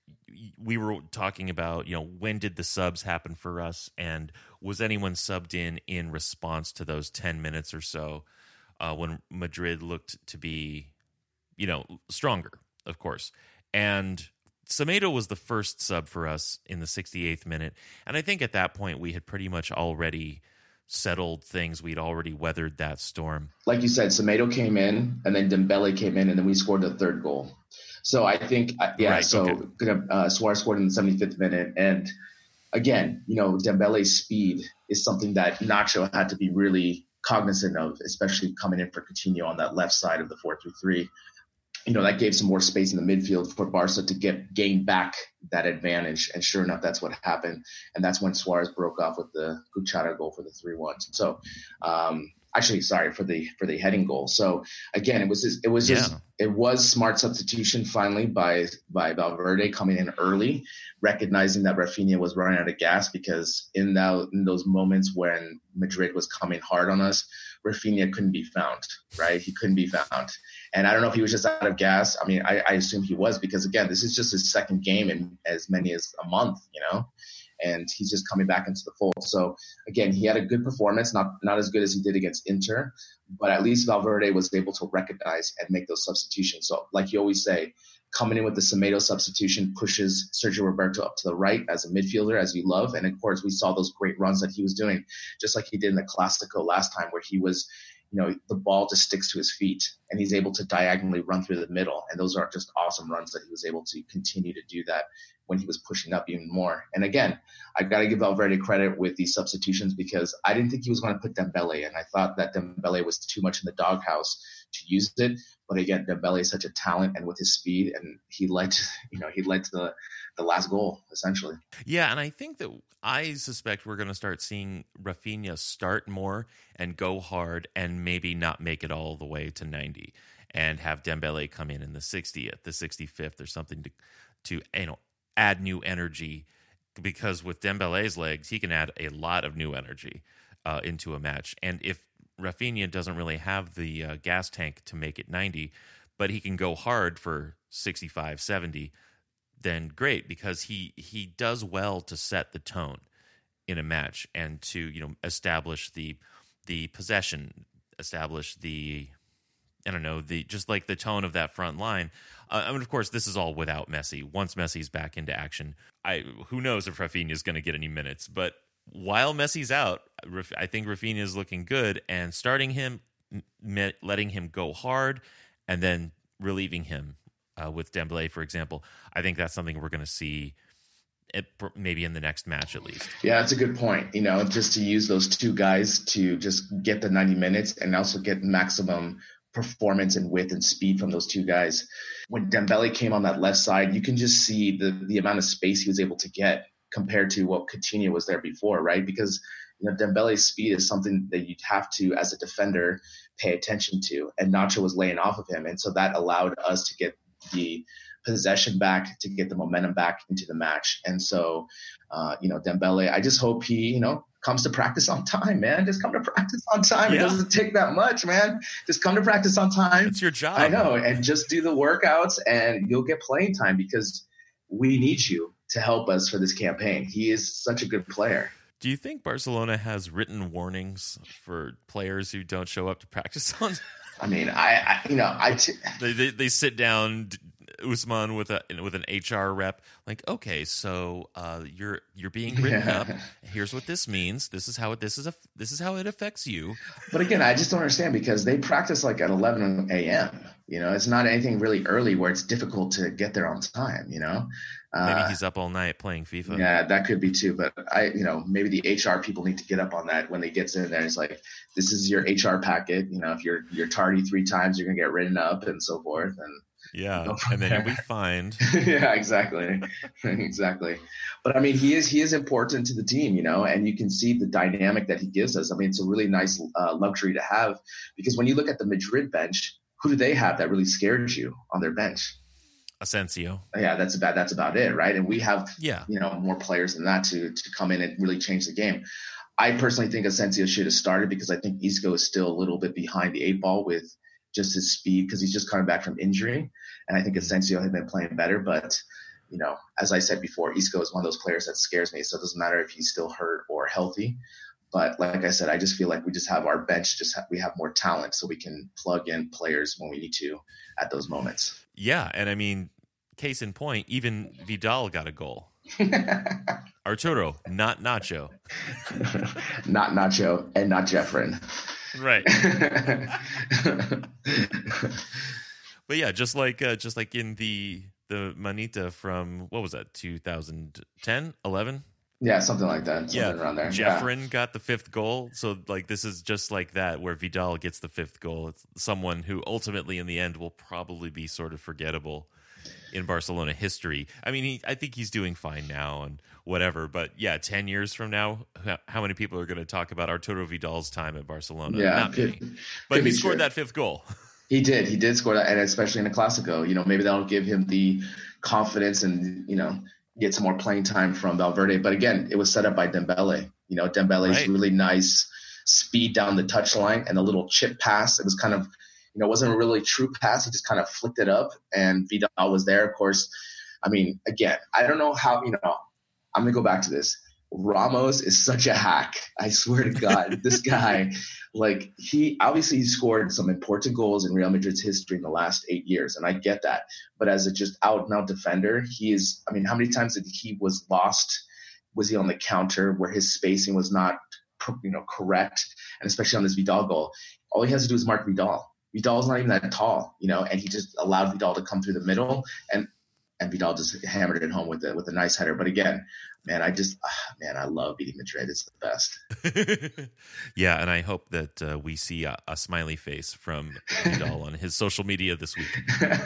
we were talking about, you know, when did the subs happen for us, and was anyone subbed in in response to those ten minutes or so uh, when Madrid looked to be, you know, stronger, of course. And Semedo was the first sub for us in the sixty-eighth minute, and I think at that point we had pretty much already settled things. We'd already weathered that storm. Like you said, Semedo came in, and then Dembele came in, and then we scored the third goal. So I think, yeah, right, so okay. uh, Suarez scored in the seventy-fifth minute. And again, you know, Dembele's speed is something that Nacho had to be really cognizant of, especially coming in for Coutinho on that left side of the four three three. You know, that gave some more space in the midfield for Barca to get gain back that advantage. And sure enough, that's what happened. And that's when Suarez broke off with the Cuchara goal for the three one. So, um, actually, sorry, for the for the heading goal. So again, it was just, it was just yeah. it was smart substitution finally by by Valverde coming in early, recognizing that Rafinha was running out of gas, because in that in those moments when Madrid was coming hard on us, Rafinha couldn't be found, right? He couldn't be found. And I don't know if he was just out of gas. I mean, I, I assume he was, because again, this is just his second game in as many as a month, you know, and he's just coming back into the fold. So again, he had a good performance, not not as good as he did against Inter, but at least Valverde was able to recognize and make those substitutions. So like you always say, coming in with the Semedo substitution pushes Sergio Roberto up to the right as a midfielder, as you love. And of course, we saw those great runs that he was doing, just like he did in the Clásico last time, where he was, you know, the ball just sticks to his feet and he's able to diagonally run through the middle. And those are just awesome runs that he was able to continue to do that when he was pushing up even more. And again, I got to give Valverde credit with these substitutions, because I didn't think he was going to put Dembele in. I thought that Dembele was too much in the doghouse to use it. But again, Dembele is such a talent, and with his speed, and he led to, you know, he led to the, the last goal, essentially. Yeah, and I think that I suspect we're going to start seeing Rafinha start more and go hard and maybe not make it all the way to ninety, and have Dembele come in in the sixtieth, the sixty-fifth or something to, to you know, add new energy, because with Dembele's legs, he can add a lot of new energy uh, into a match. And if Rafinha doesn't really have the uh, gas tank to make it ninety, but he can go hard for sixty-five, seventy, then great, because he he does well to set the tone in a match and to, you know, establish the the possession, establish the I don't know, the just like the tone of that front line. Uh, I mean, of course, this is all without Messi. Once Messi's back into action, I who knows if Rafinha is going to get any minutes, but while Messi's out, I think Rafinha is looking good, and starting him, letting him go hard, and then relieving him uh, with Dembele, for example, I think that's something we're going to see it, maybe in the next match at least. Yeah, that's a good point. You know, just to use those two guys to just get the ninety minutes and also get maximum performance and width and speed from those two guys. When Dembele came on that left side, you can just see the the amount of space he was able to get compared to what Coutinho was there before, right? Because you know Dembele's speed is something that you'd have to, as a defender, pay attention to, and Nacho was laying off of him, and so that allowed us to get the possession back, to get the momentum back into the match. And so, uh, you know, Dembele, I just hope he, you know, comes to practice on time, man. Just come to practice on time. Yeah. It doesn't take that much, man. Just come to practice on time. It's your job. I know. And just do the workouts and you'll get playing time, because we need you to help us for this campaign. He is such a good player. Do you think Barcelona has written warnings for players who don't show up to practice on time? I mean, I, I you know, I t- they, they they sit down, Usman with a with an H R rep, like, okay, so uh, you're you're being written yeah. up. Here's what this means. This is how it this is a this is how it affects you. But again, I just don't understand, because they practice like at eleven a.m. You know, it's not anything really early where it's difficult to get there on time. You know, uh, maybe he's up all night playing FIFA. Yeah, that could be too. But I, you know, maybe the H R people need to get up on that when they get in there. It's like, this is your H R packet. You know, if you're you're tardy three times, you're gonna get written up and so forth. And yeah, and then you'll be fined. Yeah, exactly, exactly. But I mean, he is he is important to the team, you know, and you can see the dynamic that he gives us. I mean, it's a really nice uh, luxury to have, because when you look at the Madrid bench, who do they have that really scares you on their bench? Asensio. Yeah, that's about that's about it, right? And we have, yeah. you know, more players than that to to come in and really change the game. I personally think Asensio should have started, because I think Isco is still a little bit behind the eight ball with just his speed, because he's just coming back from injury. And I think Asensio had been playing better. But, you know, as I said before, Isco is one of those players that scares me. So it doesn't matter if he's still hurt or healthy. But like I said, I just feel like we just have our bench, just have, we have more talent, so we can plug in players when we need to at those moments. Yeah, and I mean, case in point, even Vidal got a goal. Arturo, not Nacho. Not Nacho and not Jeffrin. Right. But yeah, just like uh, just like in the the Manita from, what was that, two thousand ten, eleven? Yeah, something like that. Something yeah, around there. Jeffrin yeah. got the fifth goal. So, like, this is just like that, where Vidal gets the fifth goal. It's someone who ultimately, in the end, will probably be sort of forgettable in Barcelona history. I mean, he, I think he's doing fine now and whatever. But, yeah, ten years from now, how many people are going to talk about Arturo Vidal's time at Barcelona? Yeah, Not could, many. But could he scored true. that fifth goal. He did. He did score that, and especially in the Clásico. You know, maybe that'll give him the confidence and, you know, get some more playing time from Valverde. But again, it was set up by Dembele. You know, Dembele's right. really nice speed down the touchline and a little chip pass. It was kind of, you know, wasn't a really true pass. He just kind of flicked it up, and Vidal was there. Of course, I mean, again, I don't know how, you know, I'm going to go back to this. Ramos is such a hack. I swear to God, this guy, like, he obviously he scored some important goals in Real Madrid's history in the last eight years, and I get that. But as a just out and out defender, he is. I mean, how many times did he was lost? Was he on the counter where his spacing was not, you know, correct? And especially on this Vidal goal, all he has to do is mark Vidal. Vidal's not even that tall, you know, and he just allowed Vidal to come through the middle, and and Vidal just hammered it home with a, with a nice header. But again, man, I just, ah, man, I love beating Madrid. It's the best. Yeah, and I hope that uh, we see a, a smiley face from Vidal on his social media this week.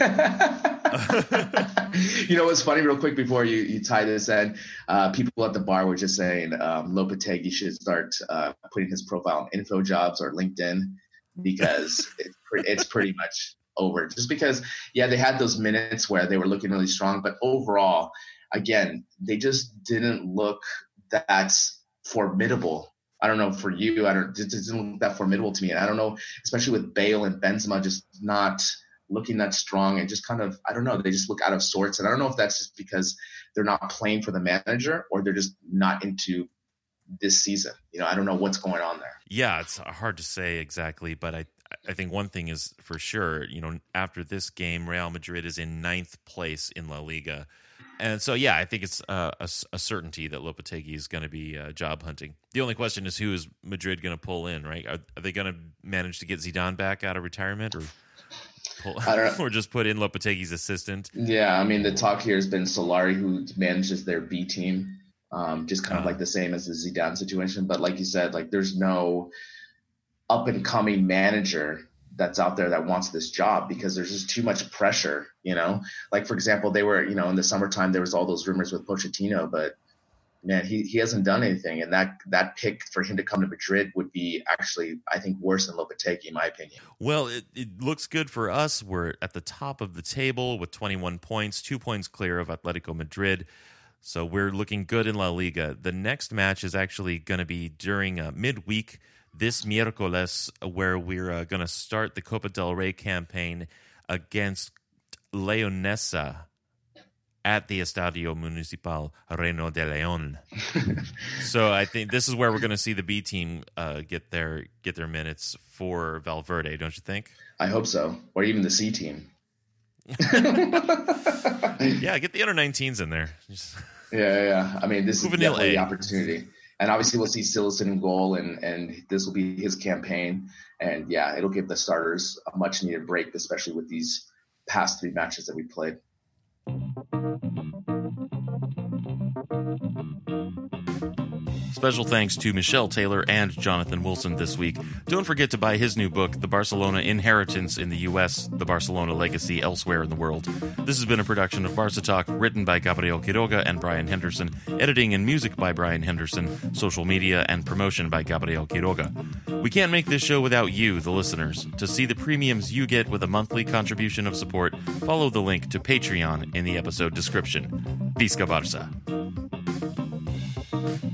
You know what's funny, real quick, before you, you tie this in, uh, people at the bar were just saying um, Lopetegui should start uh, putting his profile on InfoJobs or LinkedIn, because it's, pre- it's pretty much over. Just because, yeah, they had those minutes where they were looking really strong, but overall, again, they just didn't look that formidable. I don't know for you, I don't, it didn't look that formidable to me. And I don't know, especially with Bale and Benzema just not looking that strong and just kind of, I don't know, they just look out of sorts. And I don't know if that's just because they're not playing for the manager or they're just not into this season. You know, I don't know what's going on there. Yeah, it's hard to say exactly, but I I think one thing is for sure, you know, after this game, Real Madrid is in ninth place in La Liga. And so, yeah, I think it's uh, a, a certainty that Lopetegui is going to be uh, job hunting. The only question is, who is Madrid going to pull in, right? Are, are they going to manage to get Zidane back out of retirement, or pull, or just put in Lopetegui's assistant? Yeah, I mean, the talk here has been Solari, who manages their B team, um, just kind of uh, like the same as the Zidane situation. But like you said, like there's no up and coming manager that's out there that wants this job, because there's just too much pressure, you know, like, for example, they were, you know, in the summertime, there was all those rumors with Pochettino, but man, he, he hasn't done anything. And that, that pick for him to come to Madrid would be actually, I think, worse than Lopetegui, in my opinion. Well, it, it looks good for us. We're at the top of the table with twenty-one points, two points clear of Atletico Madrid. So we're looking good in La Liga. The next match is actually going to be during uh, midweek this miércoles, where we're uh, going to start the Copa del Rey campaign against Leonesa at the Estadio Municipal Reino de León. So I think this is where we're going to see the B team uh, get their get their minutes for Valverde, don't you think? I hope so, or even the C team. Yeah, get the under nineteens in there. Just... Yeah, yeah, yeah. I mean, this Juvenile is definitely A. the opportunity. And obviously we'll see Silas in goal, and, and this will be his campaign. And, yeah, it'll give the starters a much-needed break, especially with these past three matches that we played. Special thanks to Michelle Taylor and Jonathan Wilson this week. Don't forget to buy his new book, The Barcelona Inheritance in the U S, The Barcelona Legacy Elsewhere in the World. This has been a production of Barca Talk, written by Gabriel Quiroga and Brian Henderson, editing and music by Brian Henderson, social media and promotion by Gabriel Quiroga. We can't make this show without you, the listeners. To see the premiums you get with a monthly contribution of support, follow the link to Patreon in the episode description. Visca Barça.